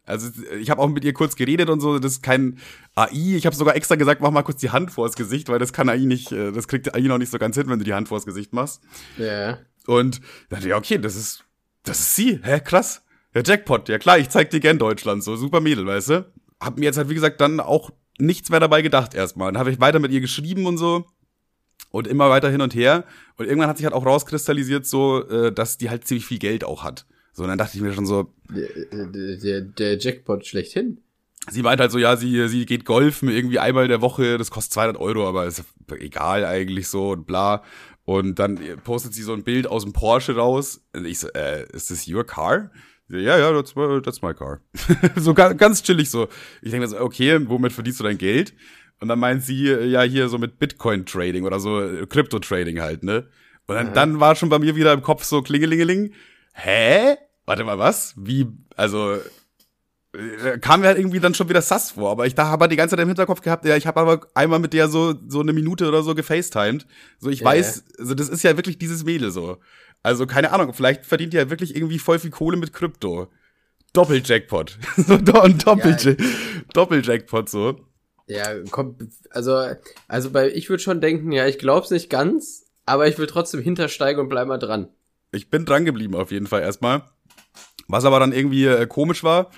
Also ich habe auch mit ihr kurz geredet und so, das ist kein A I. Ich habe sogar extra gesagt, mach mal kurz die Hand vors Gesicht, weil das kann A I nicht, das kriegt A I noch nicht so ganz hin, wenn du die Hand vors Gesicht machst. Ja. Yeah. Und dachte, ja, okay, das ist, das ist sie. Hä, krass. Ja, Jackpot. Ja klar, ich zeig dir gern Deutschland. So, super Mädel, weißt du? Hab mir jetzt halt, wie gesagt, dann auch nichts mehr dabei gedacht erstmal. Dann habe ich weiter mit ihr geschrieben und so. Und immer weiter hin und her. Und irgendwann hat sich halt auch rauskristallisiert so, dass die halt ziemlich viel Geld auch hat. So, und dann dachte ich mir schon so. Der, der, der Jackpot schlechthin. Sie meint halt so, ja, sie, sie geht golfen irgendwie einmal in der Woche. Das kostet zweihundert Euro, aber ist egal eigentlich so und bla. Und dann postet sie so ein Bild aus dem Porsche raus. Und ich so, äh, is this your car? Ja, ja, that's my, that's my car. So ganz, ganz chillig so. Ich denke mir so, okay, womit verdienst du dein Geld? Und dann meint sie, ja, hier so mit Bitcoin-Trading oder so Krypto-Trading halt, ne? Und dann, dann war schon bei mir wieder im Kopf so Klingelingeling. Hä? Warte mal, was? Wie, also, äh, kam mir halt irgendwie dann schon wieder sass vor. Aber ich da habe halt die ganze Zeit im Hinterkopf gehabt, ja, ich habe aber einmal mit der so so eine Minute oder so gefacetimed. So, ich yeah. weiß, also das ist ja wirklich dieses Mädel so. Also, keine Ahnung, vielleicht verdient die ja wirklich irgendwie voll viel Kohle mit Krypto. Doppel-Jackpot. So, ein Doppel- ja. Doppel-Jackpot so. Ja, kommt, also, also bei, ich würde schon denken, ja, ich glaub's nicht ganz, aber ich will trotzdem hintersteigen und bleib mal dran. Ich bin dran geblieben auf jeden Fall erstmal. Was aber dann irgendwie äh, komisch war,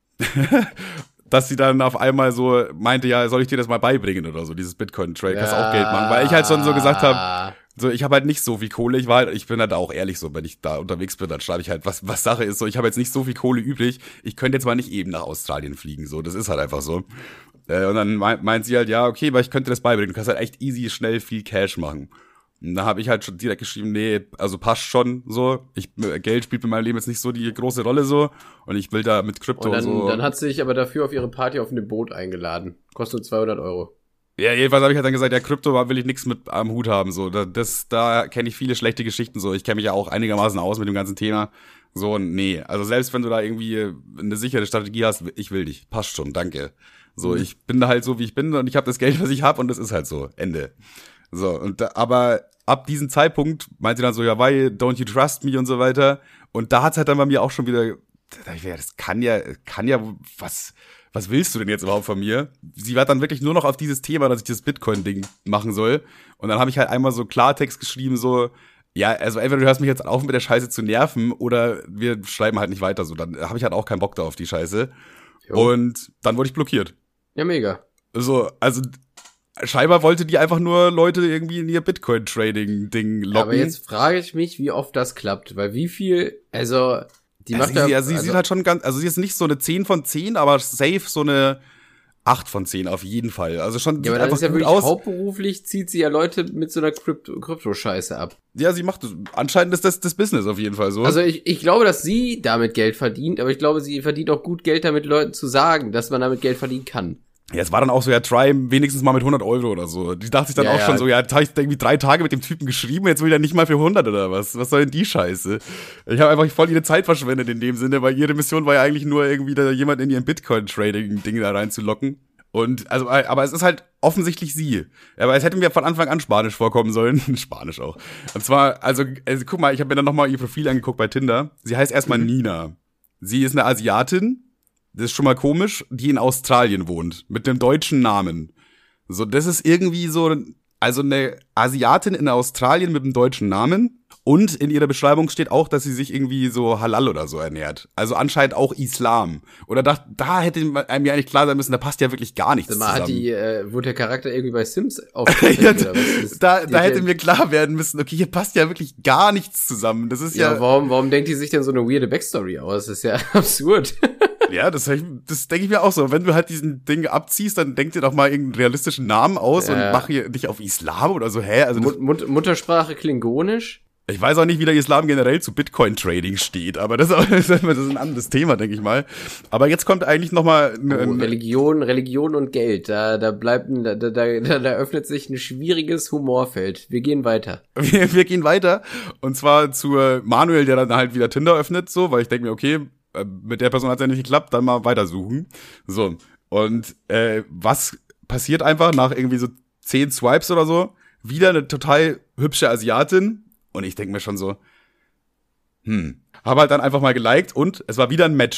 dass sie dann auf einmal so meinte, ja, soll ich dir das mal beibringen oder so, dieses Bitcoin-Trade, kannst ja. auch Geld machen. Weil ich halt schon so gesagt habe, so, ich habe halt nicht so viel Kohle, ich war halt, ich bin halt auch ehrlich so, wenn ich da unterwegs bin, dann schreibe ich halt, was was Sache ist, so, ich habe jetzt nicht so viel Kohle übrig, ich könnte jetzt mal nicht eben nach Australien fliegen, so, das ist halt einfach so. Äh, und dann meint, meint sie halt, ja, okay, aber ich könnte das beibringen, du kannst halt echt easy, schnell viel Cash machen. Und da habe ich halt schon direkt geschrieben, nee, also passt schon so. Ich, Geld spielt in meinem Leben jetzt nicht so die große Rolle so. Und ich will da mit Krypto und dann, so. Dann hat sie sich aber dafür auf ihre Party auf einem Boot eingeladen. Kostet nur zweihundert Euro. Ja, jedenfalls habe ich halt dann gesagt, ja, Krypto will ich nichts mit am Hut haben. So, da, das, da kenne ich viele schlechte Geschichten so. Ich kenne mich ja auch einigermaßen aus mit dem ganzen Thema. So, nee. Also selbst wenn du da irgendwie eine sichere Strategie hast, ich will dich. Passt schon, danke. So, mhm. Ich bin da halt so, wie ich bin und ich habe das Geld, was ich habe und das ist halt so. Ende. So, und da, aber ab diesem Zeitpunkt meint sie dann so, ja, why don't you trust me und so weiter. Und da hat's halt dann bei mir auch schon wieder, das kann ja, kann ja, was, was willst du denn jetzt überhaupt von mir? Sie war dann wirklich nur noch auf dieses Thema, dass ich das Bitcoin-Ding machen soll. Und dann habe ich halt einmal so Klartext geschrieben, so, ja, also entweder du hörst mich jetzt auf mit der Scheiße zu nerven oder wir schreiben halt nicht weiter so. Dann habe ich halt auch keinen Bock da auf die Scheiße. Jo. Und dann wurde ich blockiert. Ja, mega. So, also scheinbar wollte die einfach nur Leute irgendwie in ihr Bitcoin-Trading-Ding locken. Ja, aber jetzt frage ich mich, wie oft das klappt, weil wie viel, also die macht ja, ja, also sie also, sieht halt schon ganz, also sie ist nicht so eine zehn von zehn, aber safe so eine acht von zehn auf jeden Fall. Also schon ja, aber das ist ja wirklich aus. Hauptberuflich zieht sie ja Leute mit so einer Krypto- Krypto-Scheiße ab. Ja, sie macht das. Anscheinend ist das das Business auf jeden Fall so. Also ich, ich glaube, dass sie damit Geld verdient, aber ich glaube, sie verdient auch gut Geld damit, Leuten zu sagen, dass man damit Geld verdienen kann. Ja, es war dann auch so, ja, try wenigstens mal mit hundert Euro oder so. Die dachte ich dann ja, auch ja. schon so, ja, jetzt habe ich irgendwie drei Tage mit dem Typen geschrieben, jetzt will er nicht mal für hundert oder was. Was soll denn die Scheiße? Ich habe einfach voll ihre Zeit verschwendet in dem Sinne, weil ihre Mission war ja eigentlich nur irgendwie da jemand in ihren Bitcoin-Trading-Ding da reinzulocken. Und, also, aber es ist halt offensichtlich sie. Aber es hätte mir von Anfang an Spanisch vorkommen sollen. Spanisch auch. Und zwar, also, also guck mal, ich habe mir dann nochmal ihr Profil angeguckt bei Tinder. Sie heißt erstmal mhm. Nina. Sie ist eine Asiatin. Das ist schon mal komisch, die in Australien wohnt, mit dem deutschen Namen. So, das ist irgendwie so, also eine Asiatin in Australien mit dem deutschen Namen. Und in ihrer Beschreibung steht auch, dass sie sich irgendwie so halal oder so ernährt. Also anscheinend auch Islam. Oder da, da hätte einem ja eigentlich klar sein müssen, da passt ja wirklich gar nichts zusammen. Hat die, äh, wurde der Charakter irgendwie bei Sims aufgeführt ja, oder was ist? Da, da hätte mir klar werden müssen, okay, hier passt ja wirklich gar nichts zusammen. Das ist ja. Ja, warum, warum denkt die sich denn so eine weirde Backstory aus? Das ist ja absurd. Ja, das, das denke ich mir auch so. Wenn du halt diesen Ding abziehst, dann denk dir doch mal irgendeinen realistischen Namen aus ja. und mach hier nicht auf Islam oder so. Hä? Also Mut, Mut, Muttersprache Klingonisch? Ich weiß auch nicht, wie der Islam generell zu Bitcoin-Trading steht, aber das ist, das ist ein anderes Thema, denke ich mal. Aber jetzt kommt eigentlich noch mal ne, oh, Religion, Religion und Geld. Da, da bleibt, da, da, da, da öffnet sich ein schwieriges Humorfeld. Wir gehen weiter. Wir, wir gehen weiter und zwar zu Manuel, der dann halt wieder Tinder öffnet, so, weil ich denke mir, okay, mit der Person hat es ja nicht geklappt, dann mal weitersuchen. So und äh, was passiert einfach nach irgendwie so zehn Swipes oder so? Wieder eine total hübsche Asiatin. Und ich denke mir schon so, hm, habe halt dann einfach mal geliked und es war wieder ein Match.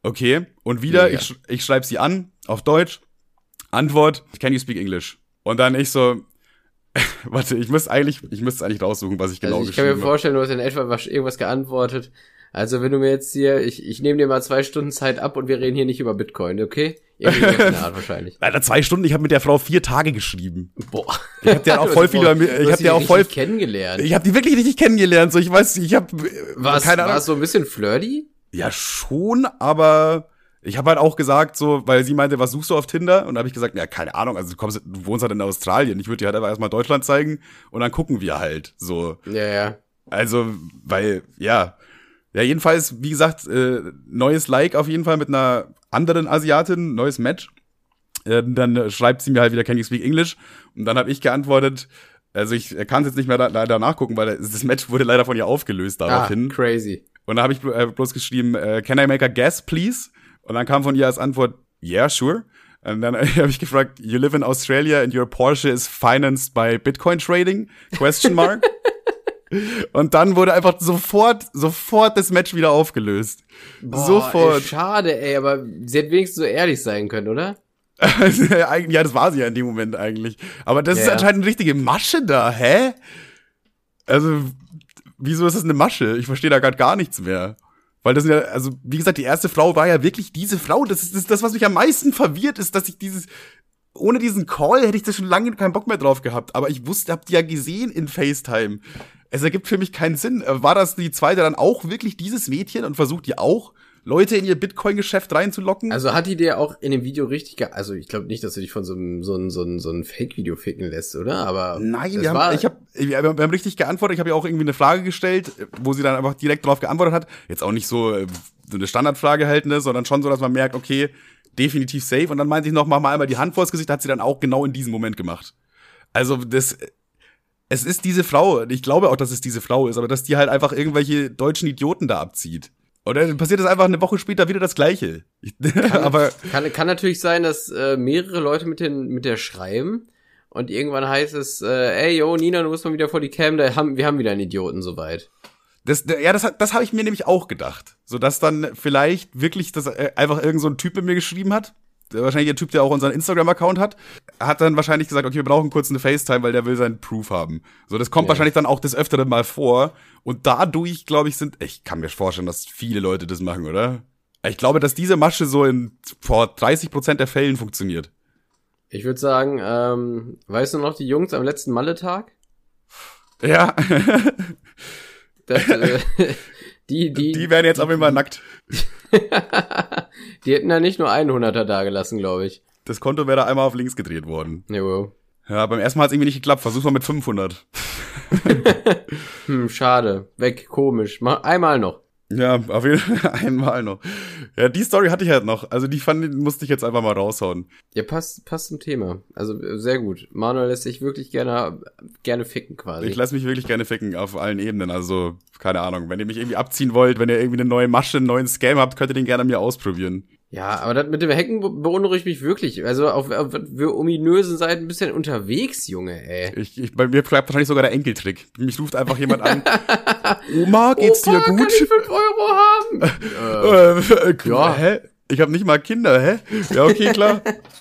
Okay, und wieder, Mega. ich, ich schreibe sie an, auf Deutsch, Antwort, can you speak English? Und dann ich so, warte, ich muss eigentlich, ich müsste eigentlich raussuchen, was ich genau Also ich kann mir geschrieben habe. vorstellen, du hast in etwa was, irgendwas geantwortet. Also wenn du mir jetzt hier, ich, ich nehme dir mal zwei Stunden Zeit ab und wir reden hier nicht über Bitcoin, okay? Irgendwie in der Art wahrscheinlich. Alter, zwei Stunden, ich habe mit der Frau vier Tage geschrieben. Boah. Ich habe der auch voll viel, über mir- ich habe der auch voll, kennengelernt. ich habe die wirklich richtig kennengelernt, so ich weiß, ich habe Was, keine war Ahnung. es so ein bisschen flirty? Ja, schon, aber ich habe halt auch gesagt, so, weil sie meinte, was suchst du auf Tinder? Und da habe ich gesagt, ja, keine Ahnung, also du kommst, du wohnst halt in Australien. Ich würde dir halt einfach erstmal Deutschland zeigen und dann gucken wir halt, so. Ja, ja. Also, weil, ja. Ja, jedenfalls, wie gesagt, äh, neues Like auf jeden Fall mit einer anderen Asiatin, neues Match. Äh, dann äh, schreibt sie mir halt wieder, can you speak English? Und dann habe ich geantwortet, also ich kann es jetzt nicht mehr da, leider nachgucken, weil das Match wurde leider von ihr aufgelöst daraufhin. Ah, crazy. Und da habe ich blo- äh, bloß geschrieben, äh, can I make a guess, please? Und dann kam von ihr als Antwort, yeah, sure. Und dann habe ich gefragt, you live in Australia and your Porsche is financed by Bitcoin trading? Question mark. Und dann wurde einfach sofort, sofort das Match wieder aufgelöst. Boah, sofort. Ey, schade, ey, aber sie hätte wenigstens so ehrlich sein können, oder? Ja, das war sie ja in dem Moment eigentlich. Aber das ist Ja. anscheinend eine richtige Masche da, hä? Also, wieso ist das eine Masche? Ich verstehe da gerade gar nichts mehr. Weil das sind ja, also, wie gesagt, die erste Frau war ja wirklich diese Frau. Das ist das, ist das was mich am meisten verwirrt, ist, dass ich dieses, ohne diesen Call hätte ich da schon lange keinen Bock mehr drauf gehabt. Aber ich wusste, hab die ja gesehen in FaceTime. Es ergibt für mich keinen Sinn. War das die zweite dann auch wirklich dieses Mädchen und versucht die auch, Leute in ihr Bitcoin-Geschäft reinzulocken? Also hat die dir auch in dem Video richtig ge also ich glaube nicht, dass du dich von so einem so einem so einem so einem Fake-Video ficken lässt, oder? Aber Nein, das wir haben, war, ich hab, wir haben wir haben richtig geantwortet. Ich habe ja auch irgendwie eine Frage gestellt, wo sie dann einfach direkt drauf geantwortet hat. Jetzt auch nicht so, äh, so eine Standardfrage halt, ne, sondern schon so, dass man merkt, okay, definitiv safe. Und dann meinte ich noch, mach mal einmal die Hand vors Gesicht, hat sie dann auch genau in diesem Moment gemacht. Also das, es ist diese Frau. Ich glaube auch, dass es diese Frau ist, aber dass die halt einfach irgendwelche deutschen Idioten da abzieht. Und dann passiert das einfach eine Woche später wieder das Gleiche. Ich, aber kann kann natürlich sein, dass äh, mehrere Leute mit den mit der schreiben und irgendwann heißt es, äh, ey yo Nina, du musst mal wieder vor die Cam, da haben wir haben wieder einen Idioten soweit. Das, ja, das, das habe ich mir nämlich auch gedacht. So dass dann vielleicht wirklich das äh, einfach irgend so ein Typ mit mir geschrieben hat. Der, wahrscheinlich der Typ, der auch unseren Instagram-Account hat, hat dann wahrscheinlich gesagt, okay, wir brauchen kurz eine FaceTime, weil der will seinen Proof haben. So, das kommt Ja. wahrscheinlich dann auch des Öfteren mal vor. Und dadurch, glaube ich, sind, ich kann mir vorstellen, dass viele Leute das machen, oder? Ich glaube, dass diese Masche so in vor dreißig Prozent der Fällen funktioniert. Ich würde sagen, ähm, weißt du noch die Jungs am letzten Malle-Tag? Ja, Das, äh, die die die werden jetzt auf jeden Fall nackt. die hätten da nicht nur einen Hunderter da gelassen, glaube ich. Das Konto wäre da einmal auf links gedreht worden. Jo. Ja, beim ersten Mal hat es irgendwie nicht geklappt. Versuch mal mit fünfhundert. Hm, schade. Weg, komisch. Mach einmal noch. Ja, auf jeden Fall einmal noch. Ja, die Story hatte ich halt noch. Also die fand, musste ich jetzt einfach mal raushauen. Ja, passt, passt zum Thema. Also äh, sehr gut. Manuel lässt sich wirklich gerne, gerne ficken quasi. Ich lasse mich wirklich gerne ficken auf allen Ebenen. Also, keine Ahnung. Wenn ihr mich irgendwie abziehen wollt, wenn ihr irgendwie eine neue Masche, einen neuen Scam habt, könnt ihr den gerne an mir ausprobieren. Ja, aber das mit dem Hacken be- beunruhigt mich wirklich. Also auf, auf wir ominösen Seiten ein bisschen unterwegs, Junge, ey. Ich, ich, bei mir bleibt wahrscheinlich sogar der Enkeltrick. Mich ruft einfach jemand an. Oma, geht's dir Opa, gut? kann ich fünf Euro haben? äh, Äh, äh, Ja. Hä? Ich habe nicht mal Kinder, hä? Ja, okay, klar.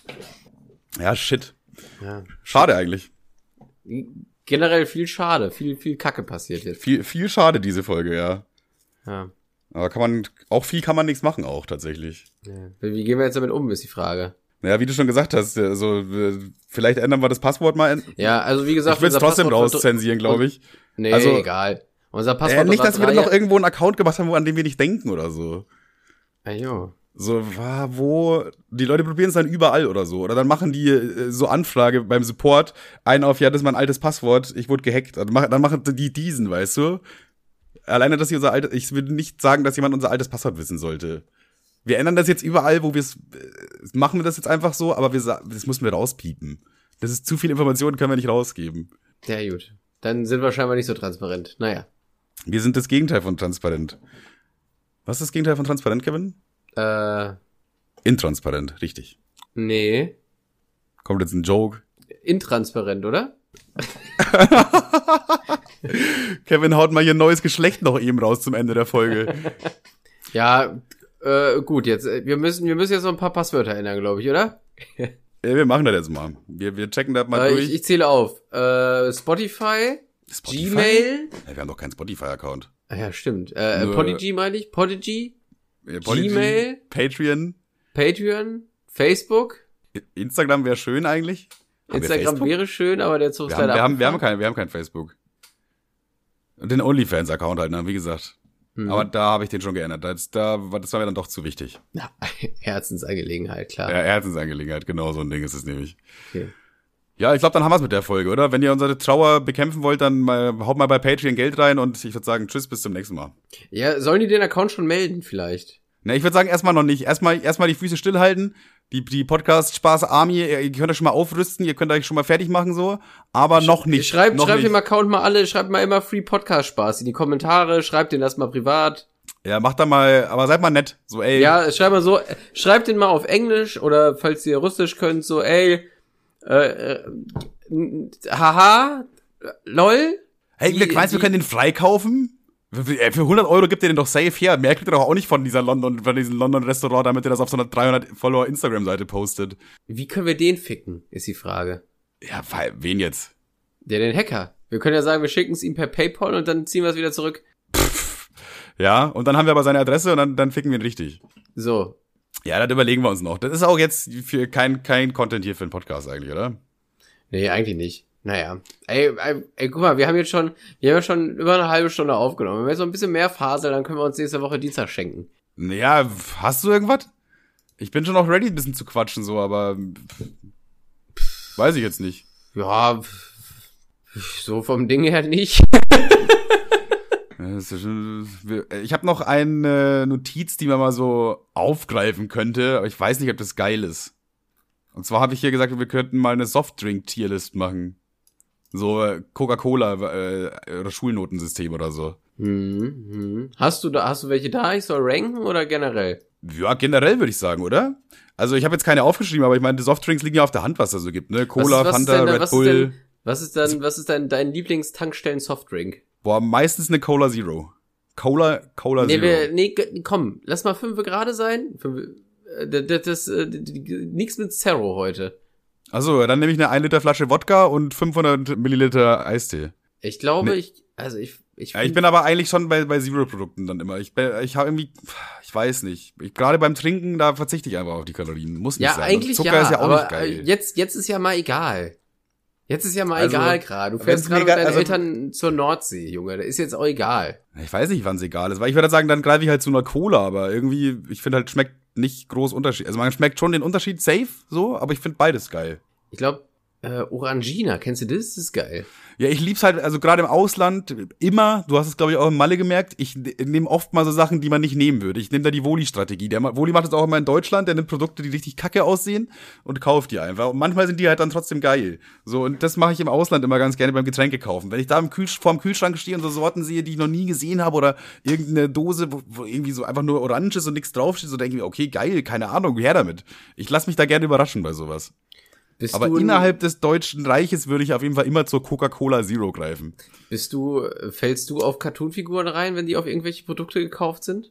Ja, shit. ja. Schade eigentlich. Generell viel schade, viel, viel Kacke passiert jetzt. Viel, viel schade, diese Folge, ja. Ja. Aber kann man, auch viel kann man nichts machen, auch tatsächlich. ja. Wie gehen wir jetzt damit um, ist die Frage. Naja, wie du schon gesagt hast, also äh, vielleicht ändern wir das Passwort mal. Ja, also wie gesagt, Ich will es unser trotzdem Passwort- rauszensieren, glaube ich. Nee, Also- egal. Unser Äh, Passwort nicht, dass wir dann drei- noch irgendwo einen Account gemacht haben, wo- an dem wir nicht denken oder so. Ah, jo. So, wa- wo, die Leute probieren es dann überall oder so. Oder dann machen die äh, so Anfrage beim Support, einen auf, ja, das ist mein altes Passwort, ich wurde gehackt. Dann machen, dann machen die diesen, weißt du? Alleine, dass sie unser altes, ich würde nicht sagen, dass jemand unser altes Passwort wissen sollte. Wir ändern das jetzt überall, wo wir es, äh, machen wir das jetzt einfach so, aber wir, sa- das müssen wir rauspiepen. Das ist zu viel Information, können wir nicht rausgeben. Ja, gut. Dann sind wir scheinbar nicht so transparent. Naja. Wir sind das Gegenteil von transparent. Was ist das Gegenteil von transparent, Kevin? Äh, Intransparent, richtig. nee. Kommt jetzt ein Joke. Intransparent, oder? Kevin haut mal hier ein neues Geschlecht noch eben raus zum Ende der Folge. Ja, Äh, gut, jetzt, äh, wir müssen, wir müssen jetzt noch ein paar Passwörter ändern, glaube ich, oder? Ja, wir machen das jetzt mal. Wir, wir checken das mal äh, durch. Ich, ich zähle auf. Äh, Spotify, Spotify? Gmail. Ja, wir haben doch keinen Spotify-Account. Ah, ja, stimmt. Äh, Nur- Podigy meine ich. Podigy, Ja, Podigy, Gmail. Patreon, Patreon, Facebook. Instagram wäre schön eigentlich. Haben wir Instagram Facebook? wäre schön, aber der Zug ist Wir haben, leider wir, haben, wir, haben abgefahren. kein, wir haben kein Facebook. Und den OnlyFans-Account halt, ne, wie gesagt. Hm. Aber da habe ich den schon geändert. Das, da, das war mir dann doch zu wichtig. Na, Herzensangelegenheit, klar. Ja, Herzensangelegenheit, genau so ein Ding ist es nämlich. Okay. Ja, ich glaube, dann haben wir es mit der Folge, oder? Wenn ihr unsere Trauer bekämpfen wollt, dann mal, haut mal bei Patreon Geld rein und ich würde sagen, tschüss, bis zum nächsten Mal. Ja, sollen die den Account schon melden vielleicht? Ne, ich würde sagen, erstmal noch nicht. Erstmal erstmal die Füße stillhalten. Die, die Podcast-Spaß-Army, ihr, ihr könnt euch schon mal aufrüsten, ihr könnt euch schon mal fertig machen, so. Aber noch nicht. Schreibt, noch schreibt nicht. dem Account mal alle, schreibt mal immer Free Podcast Spaß in die Kommentare, schreibt den das mal privat. Ja, macht da mal, aber seid mal nett. So, ey. Ja, schreibt mal so, schreibt den mal auf Englisch oder falls ihr Russisch könnt, so, ey, äh, äh, haha, lol. Hey, die- wir meinst, wir die- können den freikaufen? Für, ey, für hundert Euro gibt ihr den doch safe her. Mehr kriegt ihr doch auch nicht von dieser London, von diesem London-Restaurant, damit ihr das auf so einer dreihundert Follower Instagram-Seite postet. Wie können wir den ficken, ist die Frage. Ja, weil- wen jetzt? Der, den Hacker. Wir können ja sagen, wir schicken es ihm per PayPal und dann ziehen wir es wieder zurück. Ja, und dann haben wir aber seine Adresse und dann, dann ficken wir ihn richtig. So. Ja, das überlegen wir uns noch. Das ist auch jetzt für kein, kein Content hier für einen Podcast eigentlich, oder? Nee, eigentlich nicht. Naja. Ey, ey, ey, guck mal, wir haben jetzt schon, wir haben ja schon über eine halbe Stunde aufgenommen. Wenn wir so ein bisschen mehr faseln, dann können wir uns nächste Woche Dienstag schenken. Ja, hast du irgendwas? Ich bin schon noch ready, ein bisschen zu quatschen, so, aber pff, weiß ich jetzt nicht. Ja, so vom Ding her nicht. Das ist schon- Ich habe noch eine Notiz, die man mal so aufgreifen könnte, aber ich weiß nicht, ob das geil ist. Und zwar habe ich hier gesagt, wir könnten mal eine Softdrink-Tierlist machen. So äh, Coca-Cola äh, oder Schulnotensystem oder so. Hm, hm. Hast du da, hast du welche da? Ich soll ranken oder generell? Ja, generell würde ich sagen, oder? Also ich habe jetzt keine aufgeschrieben, aber ich meine, die Softdrinks liegen ja auf der Hand, was da so gibt, ne? Cola, was, was Fanta, ist denn, Red was Bull. Ist denn, was ist dann, was ist denn dein Lieblingstankstellen-Softdrink? Boah, meistens eine Cola Zero. Cola, Cola Nee, Zero. wir, nee, g- komm, lass mal fünf gerade sein. Fünf, äh, das, das, das, äh, nix mit Zero heute. Achso, dann nehme ich eine ein Liter Flasche Wodka und fünfhundert Milliliter Eistee. Ich glaube, Nee. ich, also ich, ich, Ja, ich bin aber eigentlich schon bei, bei Zero-Produkten dann immer. Ich, bin- ich habe irgendwie, ich weiß nicht. Ich, gerade beim Trinken, da verzichte ich einfach auf die Kalorien. Muss nicht ja, sein. eigentlich und Zucker ja, ist ja auch aber nicht geil. jetzt, jetzt ist ja mal egal. Jetzt ist ja mal Also, egal gerade. Du wenn's fährst gerade mit mega- deinen also- Eltern zur Nordsee, Junge. Das ist jetzt auch egal. Ich weiß nicht, wann es egal ist. Weil ich würde sagen, dann greife ich halt zu einer Cola. Aber irgendwie, ich finde halt, schmeckt nicht groß Unterschied. Also man schmeckt schon den Unterschied safe, so. Aber ich finde beides geil. Ich glaube, äh, Orangina, kennst du das? Das ist geil. Ja, ich lieb's halt, also gerade im Ausland, immer, du hast es, glaube ich, auch in Malle gemerkt, ich nehme oft mal so Sachen, die man nicht nehmen würde. Ich nehme da die Woli-Strategie. Der Ma- Woli macht das auch immer in Deutschland, der nimmt Produkte, die richtig kacke aussehen und kauft die einfach. Und manchmal sind die halt dann trotzdem geil. So, und das mache ich im Ausland immer ganz gerne beim Getränke kaufen. Wenn ich da im Kühl vorm Kühlschrank stehe und so Sorten sehe, die ich noch nie gesehen habe oder irgendeine Dose, wo, wo irgendwie so einfach nur orange ist und nichts draufsteht, so denke ich mir, okay, geil, keine Ahnung, her damit. Ich lass mich da gerne überraschen bei sowas. Bist Aber du ein- innerhalb des Deutschen Reiches würde ich auf jeden Fall immer zur Coca-Cola Zero greifen. Bist du, äh, fällst du auf Cartoon-Figuren rein, wenn die auf irgendwelche Produkte gekauft sind?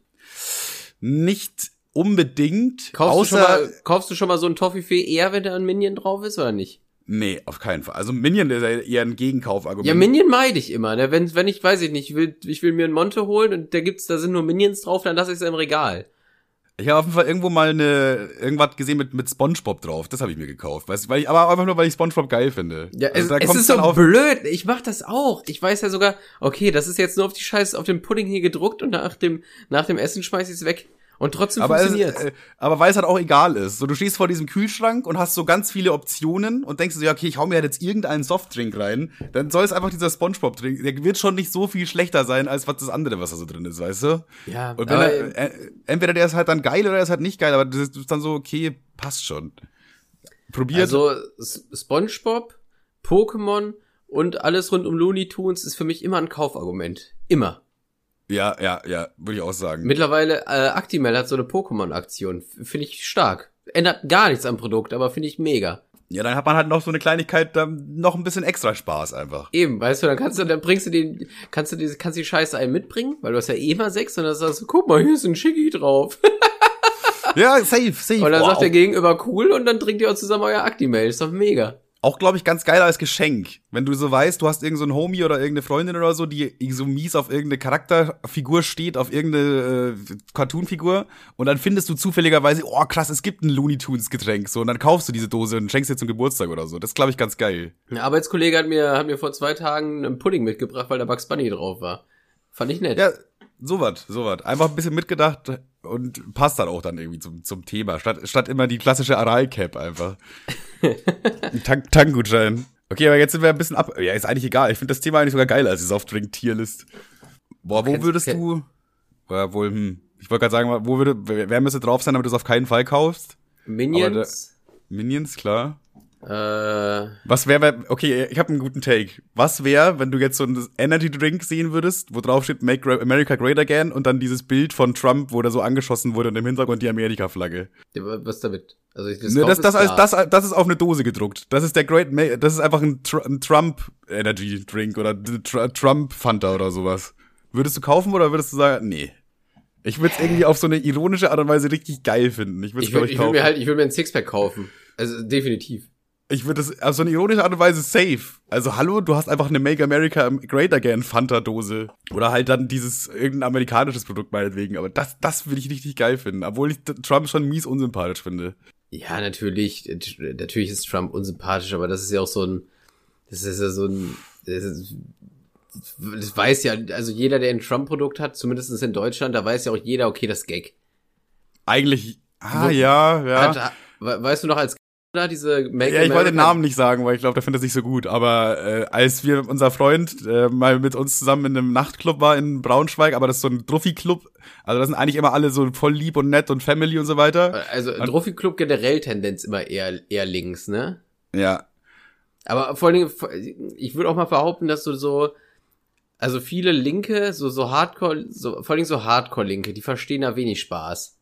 Nicht unbedingt, Kaufst, du, außer, schon mal, kaufst du schon mal so ein Toffifee eher, wenn da ein Minion drauf ist, oder nicht? nee, auf keinen Fall. Also Minion ist ja eher ein Gegenkaufargument. Ja, Minion meide ich immer, ne? Wenn, wenn ich, weiß ich nicht, ich will, ich will mir einen Monte holen und da gibt's, da sind nur Minions drauf, dann lasse ich es im Regal. Ich habe auf jeden Fall irgendwo mal eine irgendwas gesehen mit mit SpongeBob drauf. Das habe ich mir gekauft, weißt, weil ich, aber einfach nur weil ich SpongeBob geil finde. Ja, Also es, da es kommt's ist so dann auf- blöd. Ich mach das auch. Ich weiß ja sogar, okay, das ist jetzt nur auf die Scheiße, auf den Pudding hier gedruckt und nach dem, nach dem Essen schmeiß ich es weg. Und trotzdem aber, es, funktioniert's. äh, aber weil es halt auch egal ist. So, du stehst vor diesem Kühlschrank und hast so ganz viele Optionen und denkst dir so, ja, okay, ich hau mir halt jetzt irgendeinen Softdrink rein. Dann soll es einfach dieser SpongeBob-Drink, der wird schon nicht so viel schlechter sein, als was das andere, was da so drin ist, weißt du? Ja, Und wenn aber, er, äh, entweder der ist halt dann geil oder der ist halt nicht geil, aber das ist dann so, okay, passt schon. Probiert. also S- SpongeBob, Pokémon und alles rund um Looney Tunes ist für mich immer ein Kaufargument. Immer. ja, ja, ja, würde ich auch sagen. Mittlerweile, äh, Actimel hat so eine Pokémon-Aktion. F- Finde ich stark. Ändert gar nichts am Produkt, aber finde ich mega. Ja, dann hat man halt noch so eine Kleinigkeit, dann noch ein bisschen extra Spaß einfach. Eben, weißt du, dann kannst du, dann bringst du den, kannst du diese, kannst die Scheiße einen mitbringen, weil du hast ja eh mal sechs und dann sagst du, guck mal, hier ist ein Schicki drauf. Ja, safe, safe. Und dann Boah, sagt der auch, Gegenüber cool und dann trinkt ihr auch zusammen euer Actimel. Ist doch mega. auch glaube ich, ganz geil als Geschenk. Wenn du so weißt, du hast irgend so einen Homie oder irgendeine Freundin oder so, die so mies auf irgendeine Charakterfigur steht, auf irgendeine äh, Cartoonfigur und dann findest du zufälligerweise, oh krass, es gibt ein Looney Tunes Getränk, so, und dann kaufst du diese Dose und schenkst dir zum Geburtstag oder so. Das ist, glaube ich, ganz geil. Ein Arbeitskollege hat mir, hat mir vor zwei Tagen einen Pudding mitgebracht, weil da Bugs Bunny drauf war. Fand ich nett. Ja, sowas, sowas. Einfach ein bisschen mitgedacht und passt dann auch dann irgendwie zum, zum Thema. Statt, statt immer die klassische Aral-Cap einfach. Ein Tank, Tankgutschein. Okay, aber jetzt sind wir ein bisschen ab. Ja, ist eigentlich egal. Ich finde das Thema eigentlich sogar geiler als die Softdrink-Tierlist. Boah, wo Kennst- würdest kenn- du. Ja, wohl, hm. Ich wollte gerade sagen, wo würde. Wer wer müsste drauf sein, damit du es auf keinen Fall kaufst? Minions. Minions, klar. Äh, Was wäre, okay, ich habe einen guten Take. Was wäre, wenn du jetzt so einen Energy Drink sehen würdest, wo drauf steht Make Gra- America Great Again und dann dieses Bild von Trump, wo der so angeschossen wurde und im Hintergrund die Amerika-Flagge. was damit? Also ich, das, Ne, kauf das, ist das, klar. das, das, das ist auf eine Dose gedruckt. Das ist der Great, Ma- das ist einfach ein, Tr- ein Trump Energy Drink oder Tr- Trump Fanta oder sowas. Würdest du kaufen oder würdest du sagen, nee? Ich würde es irgendwie auf so eine ironische Art und Weise richtig geil finden. Ich würde es, Ich glaube würde ich, ich würd kaufen. mir halt, ich würde mir ein Sixpack kaufen. Also definitiv. Ich würde das auf so eine ironische Art und Weise safe. Also hallo, du hast einfach eine Make America Great Again Fanta-Dose. Oder halt dann dieses, irgendein amerikanisches Produkt meinetwegen. Aber das, das würde ich richtig geil finden. Obwohl ich Trump schon mies unsympathisch finde. Ja, natürlich, natürlich ist Trump unsympathisch, aber das ist ja auch so ein, das ist ja so ein, das, ist, das weiß ja, also jeder, der ein Trump-Produkt hat, zumindest in Deutschland, da weiß ja auch jeder, okay, das ist Gag. Eigentlich, ah Wo- ja, ja. Hat, we- weißt du noch, als da diese Make Ja, ich wollte den America- Namen nicht sagen, weil ich glaube, der findet es nicht so gut. Aber äh, als wir, unser Freund, äh, mal mit uns zusammen in einem Nachtclub war in Braunschweig, aber das ist so ein Druffi-Club, also das sind eigentlich immer alle so voll lieb und nett und Family und so weiter. Also Trophy Club generell Tendenz immer eher, eher links, ne? Ja. Aber vor allen Dingen, ich würde auch mal behaupten, dass du so, also viele Linke, so, so Hardcore, so, vor allen Dingen so Hardcore-Linke, die verstehen da wenig Spaß.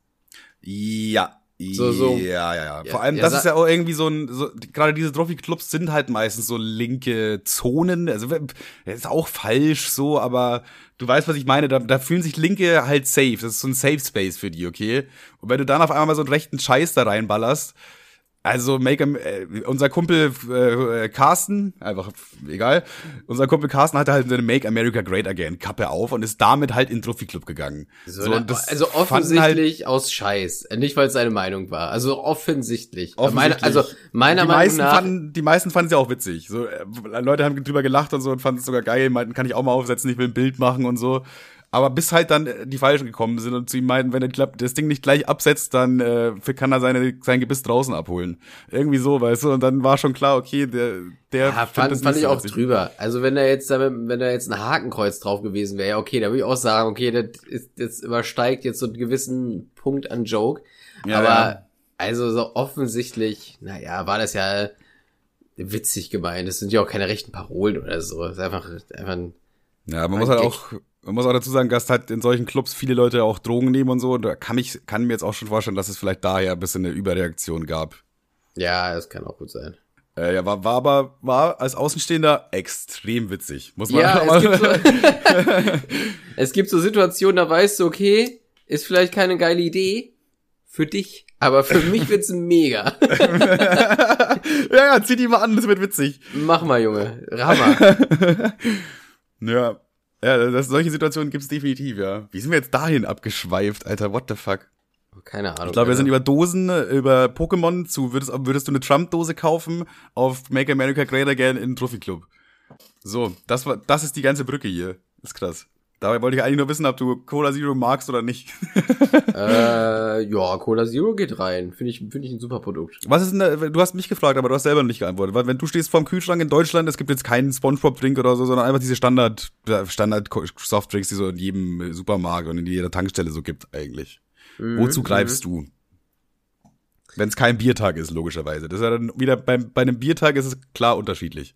Ja. So, so. Ja, ja, ja. Ja, Vor allem, ja, das sa- ist ja auch irgendwie so ein, so, die- gerade diese Trophy-Clubs sind halt meistens so linke Zonen, also, das ist auch falsch so, aber du weißt, was ich meine, da, da fühlen sich Linke halt safe, das ist so ein Safe Space für die, okay? Und wenn du dann auf einmal mal so einen rechten Scheiß da reinballerst, also make am- äh, unser Kumpel äh, Carsten, einfach egal, unser Kumpel Carsten hatte halt eine Make America Great Again Kappe auf und ist damit halt in den Trophy Club gegangen. So, So, na, und das also fanden halt offensichtlich aus Scheiß. Nicht, weil es seine Meinung war. Also offensichtlich. offensichtlich. Meine, also meiner die Meinung meisten nach. Fanden, die meisten fanden es ja auch witzig. So, äh, Leute haben drüber gelacht und so und fanden es sogar geil, meinten, kann ich auch mal aufsetzen, ich will ein Bild machen und so. Aber bis halt dann die Falschen gekommen sind und zu ihm meinten, wenn er das Ding nicht gleich absetzt, dann äh, kann er seine, sein Gebiss draußen abholen. Irgendwie so, weißt du, und dann war schon klar, okay, der, der Ja, findet fand, das fand nicht ich so auch witzig. drüber. Also wenn da jetzt, damit- wenn da jetzt ein Hakenkreuz drauf gewesen wäre, ja okay, da würde ich auch sagen, okay, das ist, das übersteigt jetzt so einen gewissen Punkt an Joke. Ja, Aber ja. also so offensichtlich, naja, war das ja witzig gemeint. Das sind ja auch keine rechten Parolen oder so. Das ist einfach, einfach ein, Ja, man Ein muss halt Gag. auch, man muss auch dazu sagen, dass halt in solchen Clubs viele Leute auch Drogen nehmen und so. Und da kann ich, kann mir jetzt auch schon vorstellen, dass es vielleicht daher ein bisschen eine Überreaktion gab. ja, das kann auch gut sein. Äh, ja, war, war aber, war als Außenstehender extrem witzig. Muss man Ja, auch es mal. gibt, so, es gibt so Situationen, da weißt du, okay, ist vielleicht keine geile Idee für dich, aber für mich wird's mega. ja, ja, zieh die mal an, das wird witzig. Mach mal, Junge. Hammer. Ja. Ja, das, solche Situationen gibt's definitiv, ja. Wie sind wir jetzt dahin abgeschweift, Alter? What the fuck? Keine Ahnung. Ich glaube, wir sind Alter. über Dosen, äh, über Pokémon zu, würdest, würdest du eine Trump-Dose kaufen auf Make America Great Again in Trophy Club. So, das war, das ist die ganze Brücke hier. Ist krass. Dabei wollte ich eigentlich nur wissen, ob du Cola Zero magst oder nicht. äh, ja, Cola Zero geht rein. Finde ich, finde ich ein super Produkt. Was ist denn da, du hast mich gefragt, aber du hast selber noch nicht geantwortet. Weil wenn du stehst vorm Kühlschrank in Deutschland, es gibt jetzt keinen SpongeBob-Drink oder so, sondern einfach diese Standard, Standard Softdrinks, die so in jedem Supermarkt und in jeder Tankstelle so gibt eigentlich. Mhm, Wozu greifst du? Wenn es kein Biertag ist, logischerweise. Das ist ja dann wieder, beim, bei einem Biertag ist es klar unterschiedlich.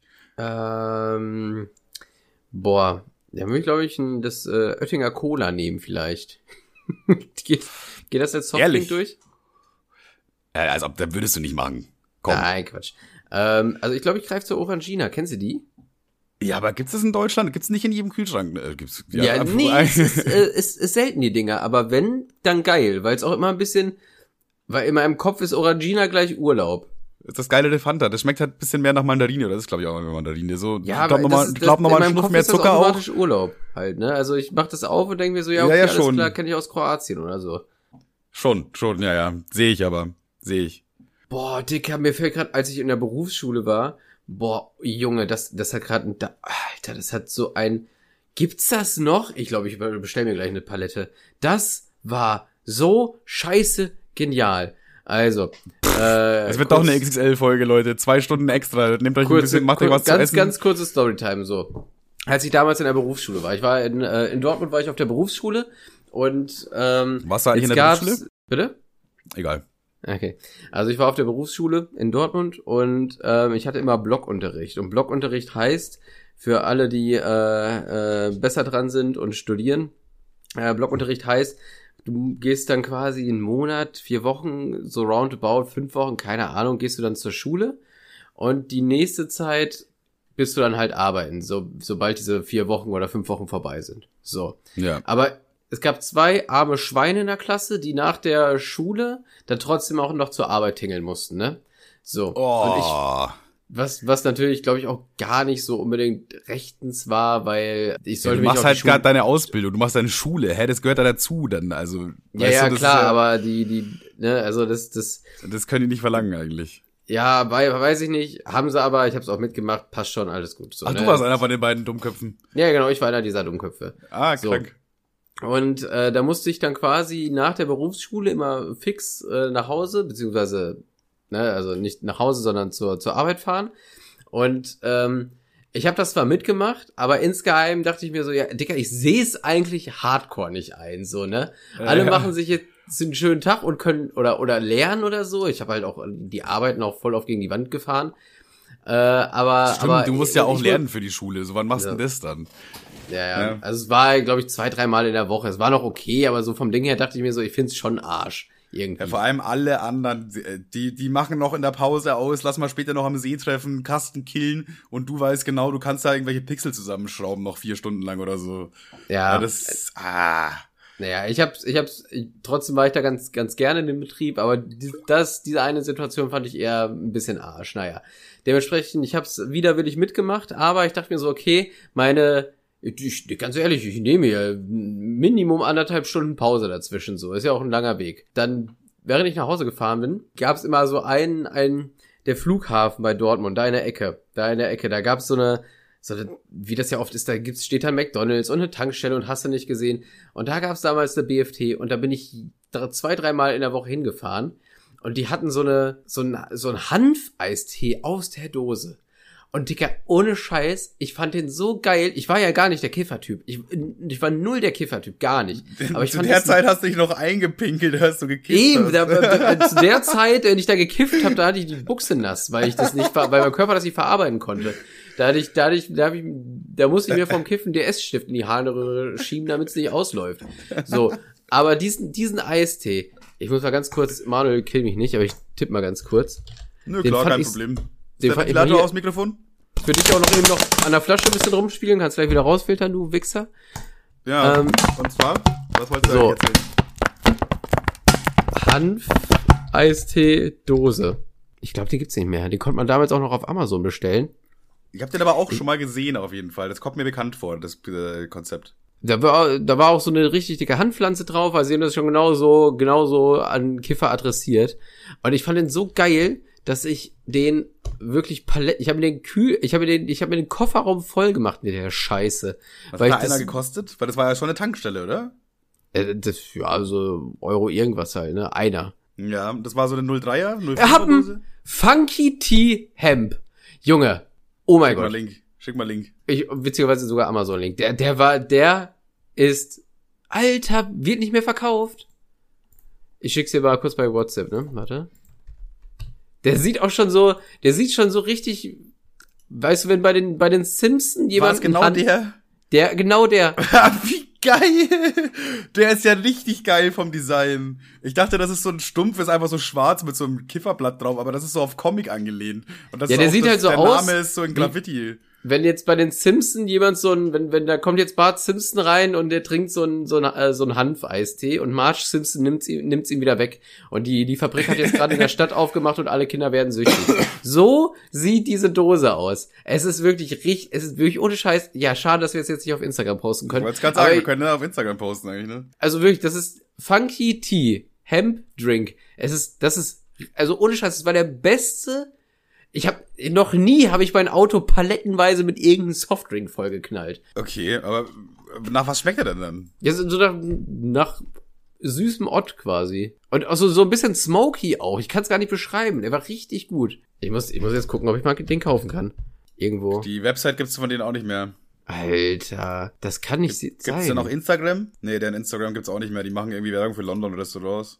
Ähm, boah, da würde ich, glaube ich, ein, das äh, Oettinger Cola nehmen vielleicht. geht, geht das als Softdrink Ehrlich? durch? Ja, also, da würdest du nicht machen. Komm. Nein, Quatsch. Ähm, also ich glaube, ich greife zur Orangina. Kennst du die? Ja, aber gibt's das in Deutschland? Gibt's nicht in jedem Kühlschrank? Äh, gibt's, Ja, nee, es ist, äh, es ist selten die Dinger, aber wenn, dann geil, weil es auch immer ein bisschen, Weil in meinem Kopf ist Orangina gleich Urlaub. Das ist das geile der Fanta. Das schmeckt halt ein bisschen mehr nach Mandarine. Das ist, glaube ich, auch eine Mandarine. So, Ja, ich glaube nochmal glaub noch einen Schnuff mehr Zucker auch. Automatisch Urlaub halt, ne? Also ich mach das auf und denke mir so, ja, okay, ja, ja, alles schon. klar, kenne ich aus Kroatien oder so. Schon, schon, ja, ja. Sehe ich aber. Sehe ich. Boah, Dicker, mir fällt gerade, als ich in der Berufsschule war, boah, Junge, das, das hat gerade ein, Alter, das hat so ein, gibt's das noch? Ich glaube, ich bestell mir gleich eine Palette. Das war so scheiße genial. Also, äh, es wird doch eine X X L-Folge, Leute. Zwei Stunden extra. Nehmt euch kurze, ein bisschen, macht euch was ganz, zu essen. Ganz kurze Storytime, so. Als ich damals in der Berufsschule war. Ich war in, äh, in Dortmund war ich auf der Berufsschule und, ähm, warst du eigentlich in der Berufsschule? Bitte? Egal. Okay. Also ich war auf der Berufsschule in Dortmund und, ähm, ich hatte immer Blockunterricht. Und Blockunterricht heißt, für alle, die, äh, äh, besser dran sind und studieren, äh, Blockunterricht heißt, du gehst dann quasi einen Monat, vier Wochen, so roundabout, fünf Wochen, keine Ahnung, gehst du dann zur Schule und die nächste Zeit bist du dann halt arbeiten, so, sobald diese vier Wochen oder fünf Wochen vorbei sind. So. Ja. Aber es gab zwei arme Schweine in der Klasse, die nach der Schule dann trotzdem auch noch zur Arbeit tingeln mussten, ne? So. Oh. Und ich, was, was natürlich, glaube ich, auch gar nicht so unbedingt rechtens war, weil ich sollte ja, du mich machst auf halt die Schule gerade deine Ausbildung, du machst deine Schule, hä, das gehört da dazu dann, also. Ja, weißt ja, du, das klar, ist ja, aber die, die, ne, also das, das, das können die nicht verlangen eigentlich. ja, bei, weiß ich nicht, haben sie aber, ich hab's auch mitgemacht, passt schon, alles gut. So, Ach, ne? du warst einer von den beiden Dummköpfen. Ja, genau, ich war einer dieser Dummköpfe. Ah, So. krank. Und äh, da musste ich dann quasi nach der Berufsschule immer fix äh, nach Hause, beziehungsweise, ne, also nicht nach Hause, sondern zur, zur Arbeit fahren. Und ähm, ich habe das zwar mitgemacht, aber insgeheim dachte ich mir so, ja, Dicker, ich sehe es eigentlich hardcore nicht ein, so, ne? Alle Ja. machen sich jetzt einen schönen Tag und können, oder oder lernen oder so. Ich habe halt auch die Arbeiten auch voll auf gegen die Wand gefahren. Äh, aber, Stimmt, aber du musst ja auch ich, lernen für die Schule, so wann machst du Ja. denn das dann? Ja, ja, Ja. also es war, glaube ich, zwei, drei Mal in der Woche. Es war noch okay, aber so vom Ding her dachte ich mir so, ich find's schon Arsch. Irgendwie. Ja, vor allem alle anderen, die, die machen noch in der Pause aus, lass mal später noch am See treffen, Kasten killen und du weißt genau, du kannst da irgendwelche Pixel zusammenschrauben, noch vier Stunden lang oder so. Ja, Ja, das, ah. naja, ich hab's, ich hab's, ich, trotzdem war ich da ganz, ganz gerne in dem Betrieb, aber die, das, diese eine Situation fand ich eher ein bisschen Arsch. Naja, dementsprechend, ich hab's widerwillig mitgemacht, aber ich dachte mir so, okay, meine, ich, ganz ehrlich, ich nehme hier Minimum anderthalb Stunden Pause dazwischen, so, ist ja auch ein langer Weg. Dann, während ich nach Hause gefahren bin, gab's immer so einen, einen, der Flughafen bei Dortmund, da in der Ecke, da in der Ecke, da gab's so eine, so, wie das ja oft ist, da gibt's, steht da McDonald's und eine Tankstelle und hast du nicht gesehen. Und da gab's damals eine B F T und da bin ich zwei, dreimal in der Woche hingefahren und die hatten so eine, so ein, so ein Hanfeistee aus der Dose. Und Dicker, ohne Scheiß, ich fand den so geil. Ich war ja gar nicht der Kiffertyp. Ich, ich war null der Kiffertyp, gar nicht. Aber ich Zu fand der das, Zeit hast du dich noch eingepinkelt, hast du gekifft. Eben, hast. da, da, zu der Zeit, wenn ich da gekifft habe, da hatte ich die Buchse nass, weil ich das nicht, weil mein Körper das nicht verarbeiten konnte. Da hatte ich, da hatte ich, da, hab ich, da musste ich mir vom Kiffen D S-Stift in die Haare schieben, damit es nicht ausläuft. So, aber diesen, diesen Eistee, ich muss mal ganz kurz, Manuel, kill mich nicht, aber ich tippe mal ganz kurz. Nö, Den klar, fand kein ich- Problem. den Ist der fand ich Ventilator hier- aus Mikrofon? Für dich auch noch eben noch an der Flasche ein bisschen rumspielen, kannst gleich wieder rausfiltern, du Wichser. Ja, Ähm, und zwar, was wolltest du so. eigentlich erzählen? Hanf-Eistee-Dose. Ich glaube, die gibt's nicht mehr. Die konnte man damals auch noch auf Amazon bestellen. Ich habe den aber auch schon mal gesehen, auf jeden Fall. Das kommt mir bekannt vor, das äh, Konzept. Da war, da war auch so eine richtig dicke Handpflanze drauf, also sie haben das schon genauso, genauso an Kiffer adressiert. Und ich fand den so geil, dass ich den wirklich Palett, ich habe mir den kühl, ich habe mir den, ich habe mir den Kofferraum voll gemacht mit der Scheiße. Was weil hat ich einer das, gekostet? Weil das war ja schon eine Tankstelle, oder? äh, das, ja, also Euro irgendwas halt, ne, einer. Ja, das war so eine null drei er, null Er hat vier er Dose. einen Funky Tea Hemp. Junge, oh mein Schick mal Gott. Link, schick mal Link. Ich, witzigerweise sogar Amazon-Link. Der, der war, der ist, Alter, wird nicht mehr verkauft. Ich schick's dir mal kurz bei WhatsApp, ne? Warte. Der sieht auch schon so, der sieht schon so richtig, weißt du, wenn bei den, bei den Simpsons War jemand es genau Hand, der? der, genau der. Wie geil! Der ist ja richtig geil vom Design. Ich dachte, das ist so ein Stumpf, ist einfach so schwarz mit so einem Kifferblatt drauf, aber das ist so auf Comic angelehnt. Und das Ja, ist der auch, sieht das, halt so der aus Name ist so in Graffiti. wenn jetzt bei den Simpsons jemand so ein, wenn, wenn da kommt jetzt Bart Simpson rein und der trinkt so ein, so ein, äh, so ein Hanfeistee und Marge Simpson nimmt's ihm, nimmt's ihm wieder weg. Und die, die Fabrik hat jetzt gerade in der Stadt aufgemacht und alle Kinder werden süchtig. So sieht diese Dose aus. Es ist wirklich richtig, es ist wirklich ohne Scheiß. Ja, schade, dass wir es jetzt nicht auf Instagram posten können. Ich wollte es gerade sagen, aber wir können ja auf Instagram posten eigentlich, ne? Also wirklich, das ist Funky Tea, Hemp Drink. Es ist, das ist, also ohne Scheiß, es war der beste. Ich habe noch nie habe ich mein Auto palettenweise mit irgendeinem Softdrink vollgeknallt. Okay, aber nach was schmeckt er denn dann? Ja, so nach, nach süßem Ott quasi. Und auch so, so ein bisschen smoky auch. Ich kann es gar nicht beschreiben. Der war richtig gut. Ich muss, ich muss jetzt gucken, ob ich mal den kaufen kann. Irgendwo. Die Website gibt's von denen auch nicht mehr. Alter, das kann nicht Gibt, sein. Gibt's denn noch Instagram? Nee, deren Instagram gibt's auch nicht mehr. Die machen irgendwie Werbung für London-Restaurants.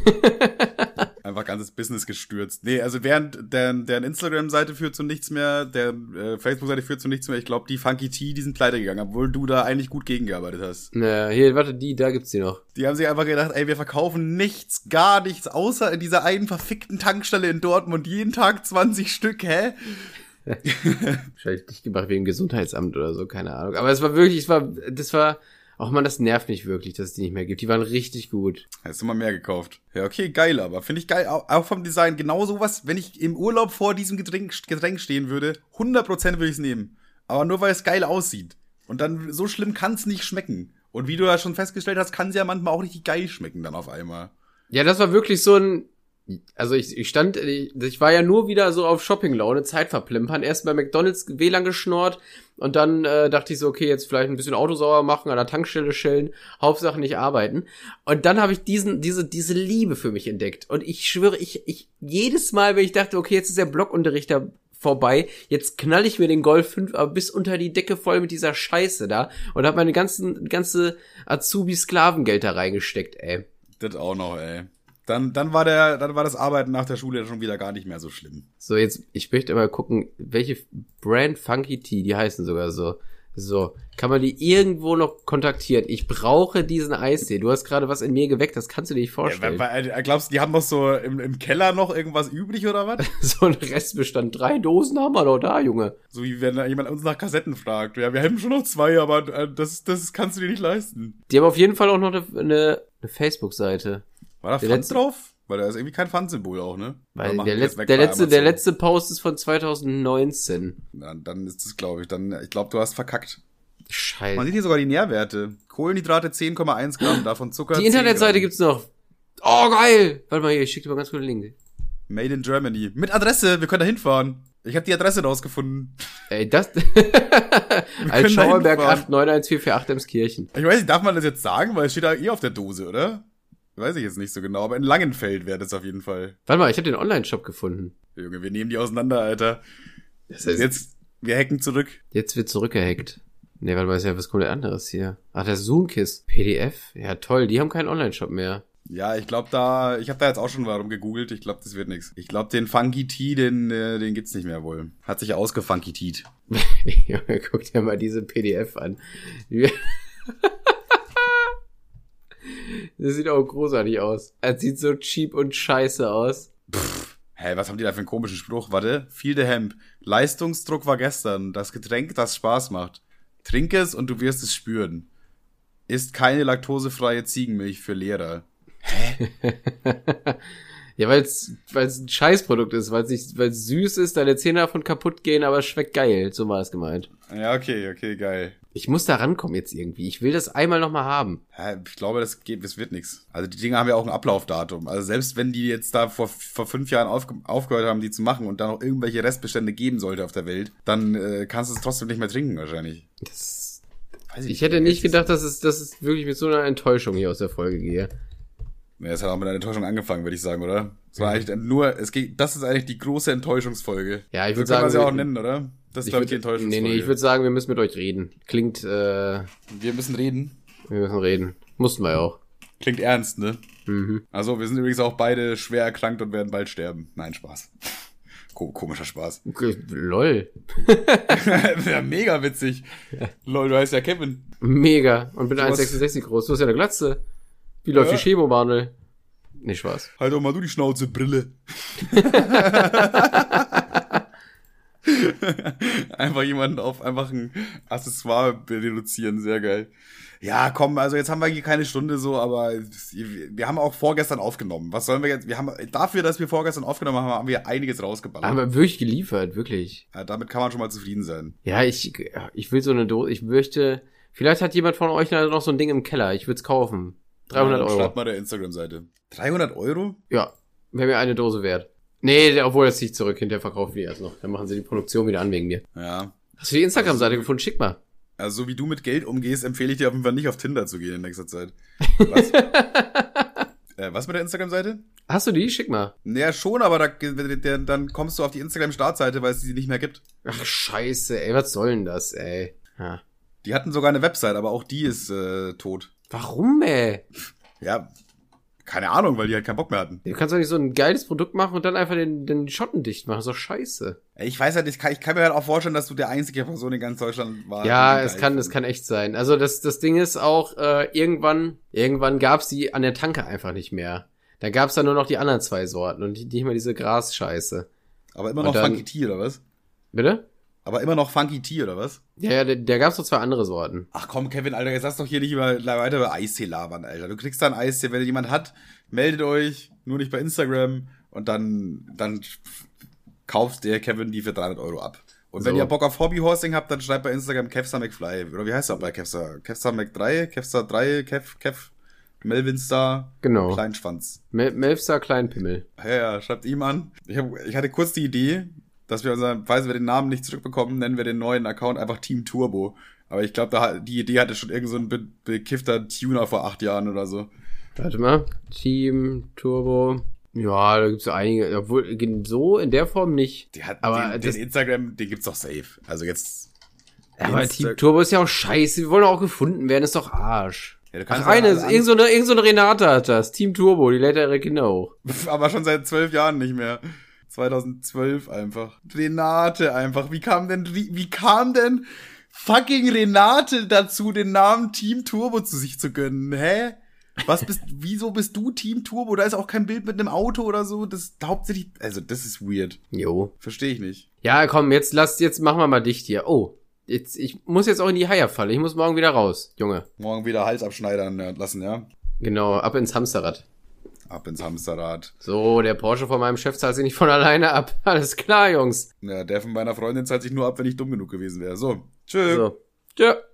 Einfach ganzes Business gestürzt. Nee, also während deren, deren Instagram-Seite führt zu nichts mehr, deren äh, Facebook-Seite führt zu nichts mehr. Ich glaube, die Funky Tea, die sind pleite gegangen, obwohl du da eigentlich gut gegengearbeitet hast. Na, hier, warte, die, da gibt's die noch. Die haben sich einfach gedacht, ey, wir verkaufen nichts, gar nichts, außer in dieser einen verfickten Tankstelle in Dortmund jeden Tag zwanzig Stück, hä? Wahrscheinlich nicht gemacht wegen Gesundheitsamt oder so, keine Ahnung. Aber es war wirklich, es war, das war, ach man, das nervt mich wirklich, dass es die nicht mehr gibt. Die waren richtig gut. Hast du mal mehr gekauft? Ja, okay, geil, aber finde ich geil, auch vom Design. Genau sowas, wenn ich im Urlaub vor diesem Getränk, Getränk stehen würde, hundert Prozent würde ich es nehmen. Aber nur, weil es geil aussieht. Und dann, so schlimm kann es nicht schmecken. Und wie du ja schon festgestellt hast, kann es ja manchmal auch richtig geil schmecken dann auf einmal. Ja, das war wirklich so ein, also ich, ich stand, ich, ich war ja nur wieder so auf Shopping-Laune, Zeit verplempern, erst bei McDonald's W L A N geschnort und dann äh, dachte ich so, okay, jetzt vielleicht ein bisschen Auto sauber machen, an der Tankstelle chillen, Hauptsache nicht arbeiten. Und dann habe ich diesen, diese, diese Liebe für mich entdeckt. Und ich schwöre, ich, ich, jedes Mal, wenn ich dachte, okay, jetzt ist der Blockunterricht da vorbei, jetzt knall ich mir den Golf fünf aber bis unter die Decke voll mit dieser Scheiße da und habe meine ganzen, ganze Azubi-Sklavengeld da reingesteckt, ey. Das auch noch, ey. Dann, dann war der, dann war das Arbeiten nach der Schule schon wieder gar nicht mehr so schlimm. So, jetzt, ich möchte mal gucken, welche Brand Funky Tea, die heißen sogar so. So, kann man die irgendwo noch kontaktieren? Ich brauche diesen Eistee. Du hast gerade was in mir geweckt, das kannst du dir nicht vorstellen. Ja, weil, glaubst du, die haben noch so im, im Keller noch irgendwas übrig oder was? So ein Restbestand. Drei Dosen haben wir noch da, Junge. So wie wenn jemand uns nach Kassetten fragt. Ja, wir haben schon noch zwei, aber äh, das, das kannst du dir nicht leisten. Die haben auf jeden Fall auch noch eine, eine, eine Facebook-Seite. War da Pfand drauf? Weil da ist irgendwie kein Pfandsymbol auch, ne? Weil der, Letz-, der letzte, der letzte Post ist von zwanzig neunzehn. Ja, dann ist es, glaube ich, dann, ich glaube, du hast verkackt. Scheiße. Man sieht hier sogar die Nährwerte. Kohlenhydrate zehn Komma eins Gramm, davon Zucker. Die Internetseite gibt's noch. Oh, geil! Warte mal hier, ich schicke dir mal ganz kurz den Link. Made in Germany. Mit Adresse, wir können da hinfahren. Ich habe die Adresse rausgefunden. Ey, das... Als Schauerberg acht neun eins vier vier acht Emskirchen. Ich weiß nicht, darf man das jetzt sagen? Weil es steht da eh auf der Dose, oder? Weiß ich jetzt nicht so genau, aber in Langenfeld wäre das auf jeden Fall. Warte mal, ich habe den Online-Shop gefunden. Junge, wir nehmen die auseinander, Alter. Das heißt, jetzt, wir hacken zurück. Jetzt wird zurückgehackt. Nee, warte mal, ist ja was komplett anderes hier. Ach, der Zoomkiss. P D F? Ja, toll, die haben keinen Online-Shop mehr. Ja, ich glaube da, ich habe da jetzt auch schon warum gegoogelt, ich glaube, das wird nix. Ich glaube, den Funky Tea, den, äh, den gibt's nicht mehr wohl. Hat sich ausgefunky teed. Junge, guck dir mal diese P D F an. Das sieht auch großartig aus. Es sieht so cheap und scheiße aus. Pff, hä, was haben die da für einen komischen Spruch? Warte, Feel the Hemp. Leistungsdruck war gestern. Das Getränk, das Spaß macht. Trink es und du wirst es spüren. Ist keine laktosefreie Ziegenmilch für Lehrer. Hä? Ja, weil es weil es ein Scheißprodukt ist, weil es nicht, weil es süß ist, deine Zähne davon kaputt gehen, aber es schmeckt geil. So war es gemeint. Ja, okay, okay, geil. Ich muss da rankommen jetzt irgendwie. Ich will das einmal nochmal haben. Ja, ich glaube, das geht, das wird nix. Also die Dinge haben ja auch ein Ablaufdatum. Also selbst wenn die jetzt da vor, vor fünf Jahren auf, aufgehört haben, die zu machen und dann noch irgendwelche Restbestände geben sollte auf der Welt, dann äh, kannst du es trotzdem nicht mehr trinken wahrscheinlich. Das, weiß ich, ich hätte nicht gedacht, dass es, dass es wirklich mit so einer Enttäuschung hier aus der Folge gehe. Ja, es hat auch mit einer Enttäuschung angefangen, würde ich sagen, oder? Es war eigentlich nur, es geht, das ist eigentlich die große Enttäuschungsfolge. Ja, ich würde so sagen. kann man sie auch nennen, oder? Das ist, glaube ich, die Enttäuschungsfolge. Nee, nee, ich würde sagen, wir müssen mit euch reden. Klingt, äh... Wir müssen reden? Wir müssen reden. Mussten wir ja auch. Klingt ernst, ne? Mhm. Also, wir sind übrigens auch beide schwer erkrankt und werden bald sterben. Nein, Spaß. Ko- komischer Spaß. Okay, lol. Ja, mega witzig. Ja. Lol, du heißt ja Kevin. Mega. Und bin eins Komma sechsundsechzig groß. Du hast ja eine Glatze. Wie läuft ja. die Chemo, Manuel? Nicht Spaß. Halt doch mal du die Schnauze, Brille. Einfach jemanden auf einfach ein Accessoire reduzieren, sehr geil. Ja, komm, also jetzt haben wir hier keine Stunde so, aber wir haben auch vorgestern aufgenommen. Was sollen wir jetzt? Wir haben dafür, dass wir vorgestern aufgenommen haben, haben wir einiges rausgeballert. Haben wir wirklich geliefert, wirklich. Ja, damit kann man schon mal zufrieden sein. Ja, ich ich will so eine Dose, ich möchte, vielleicht hat jemand von euch noch so ein Ding im Keller, ich würde es kaufen. dreihundert ja, Euro. Schreibt mal der Instagram-Seite. dreihundert Euro? Ja, wäre mir eine Dose wert. Nee, obwohl, das ziehe ich zurück, hinterher verkaufen die erst noch. Dann machen sie die Produktion wieder an wegen mir. Ja. Hast du die Instagram-Seite also, gefunden? Schick mal. Also, so wie du mit Geld umgehst, empfehle ich dir auf jeden Fall nicht auf Tinder zu gehen in nächster Zeit. Was? äh, was mit der Instagram-Seite? Hast du die? Schick mal. Naja, schon, aber da, der, dann kommst du auf die Instagram-Startseite, weil es sie nicht mehr gibt. Ach, scheiße, ey, was soll denn das, ey? Ja. Die hatten sogar eine Website, aber auch die ist äh, tot. Warum, ey? Ja, keine Ahnung, weil die halt keinen Bock mehr hatten. Du kannst doch nicht so ein geiles Produkt machen und dann einfach den, den Schotten dicht machen. Das ist doch scheiße. Ich weiß halt, ich kann, ich kann mir halt auch vorstellen, dass du der einzige Person in ganz Deutschland warst. Ja, es kann, es kann echt sein. Also das, das Ding ist auch, äh, irgendwann, irgendwann gab's die an der Tanke einfach nicht mehr. Da gab's dann nur noch die anderen zwei Sorten und nicht mehr diese Grasscheiße. Aber immer noch dann, Funky Tea, oder was? Bitte? Aber immer noch Funky Tea, oder was? Ja, ja, da, da gab's noch zwei andere Sorten. Ach komm, Kevin, Alter, jetzt lass doch hier nicht über, weiter über Eistee labern, Alter. Du kriegst da einen Eistee, wenn jemand hat, meldet euch, nur nicht bei Instagram und dann, dann kauft der Kevin die für dreihundert Euro ab. Und so. Wenn ihr Bock auf Hobbyhorsing habt, dann schreibt bei Instagram Kevstar McFly. Oder wie heißt er bei Kevstar? Kevstar Mc drei, Kevstar drei, Kev, Kev, Melvin Star, genau. Kleinschwanz. Mel Melvstar Kleinpimmel. Ja, ja, schreibt ihm an. Ich, hab, ich hatte kurz die Idee, dass wir unseren, falls wir den Namen nicht zurückbekommen, nennen wir den neuen Account einfach Team Turbo. Aber ich glaube, da die Idee hatte schon irgend so ein be bekiffter Tuner vor acht Jahren oder so. Warte mal. Team Turbo. Ja, da gibt's ja einige. Obwohl, so in der Form nicht. Die hat, aber den, den Instagram, den gibt's doch safe. Also jetzt. Ja, aber Team Turbo ist ja auch scheiße. Wir wollen auch gefunden werden, ist doch Arsch. Ja, du kannst Ach, eine, irgend so eine, irgend so eine Renate hat das. Team Turbo, die lädt ja ihre Kinder hoch. Aber schon seit zwölf Jahren nicht mehr. zweitausendzwölf einfach. Renate einfach. Wie kam denn, wie, wie kam denn fucking Renate dazu, den Namen Team Turbo zu sich zu gönnen? Hä? Was bist, wieso bist du Team Turbo? Da ist auch kein Bild mit einem Auto oder so. Das ist hauptsächlich, also das ist weird. Jo. Verstehe ich nicht. Ja, komm, jetzt lass, jetzt machen wir mal dicht hier. Oh. Jetzt, ich muss jetzt auch in die Haierfalle. Ich muss morgen wieder raus, Junge. Morgen wieder Hals abschneidern lassen, ja? Genau, ab ins Hamsterrad. Ab ins Hamsterrad. So, der Porsche von meinem Chef zahlt sich nicht von alleine ab. Alles klar, Jungs. Ja, der von meiner Freundin zahlt sich nur ab, wenn ich dumm genug gewesen wäre. So, tschö. So, tschö.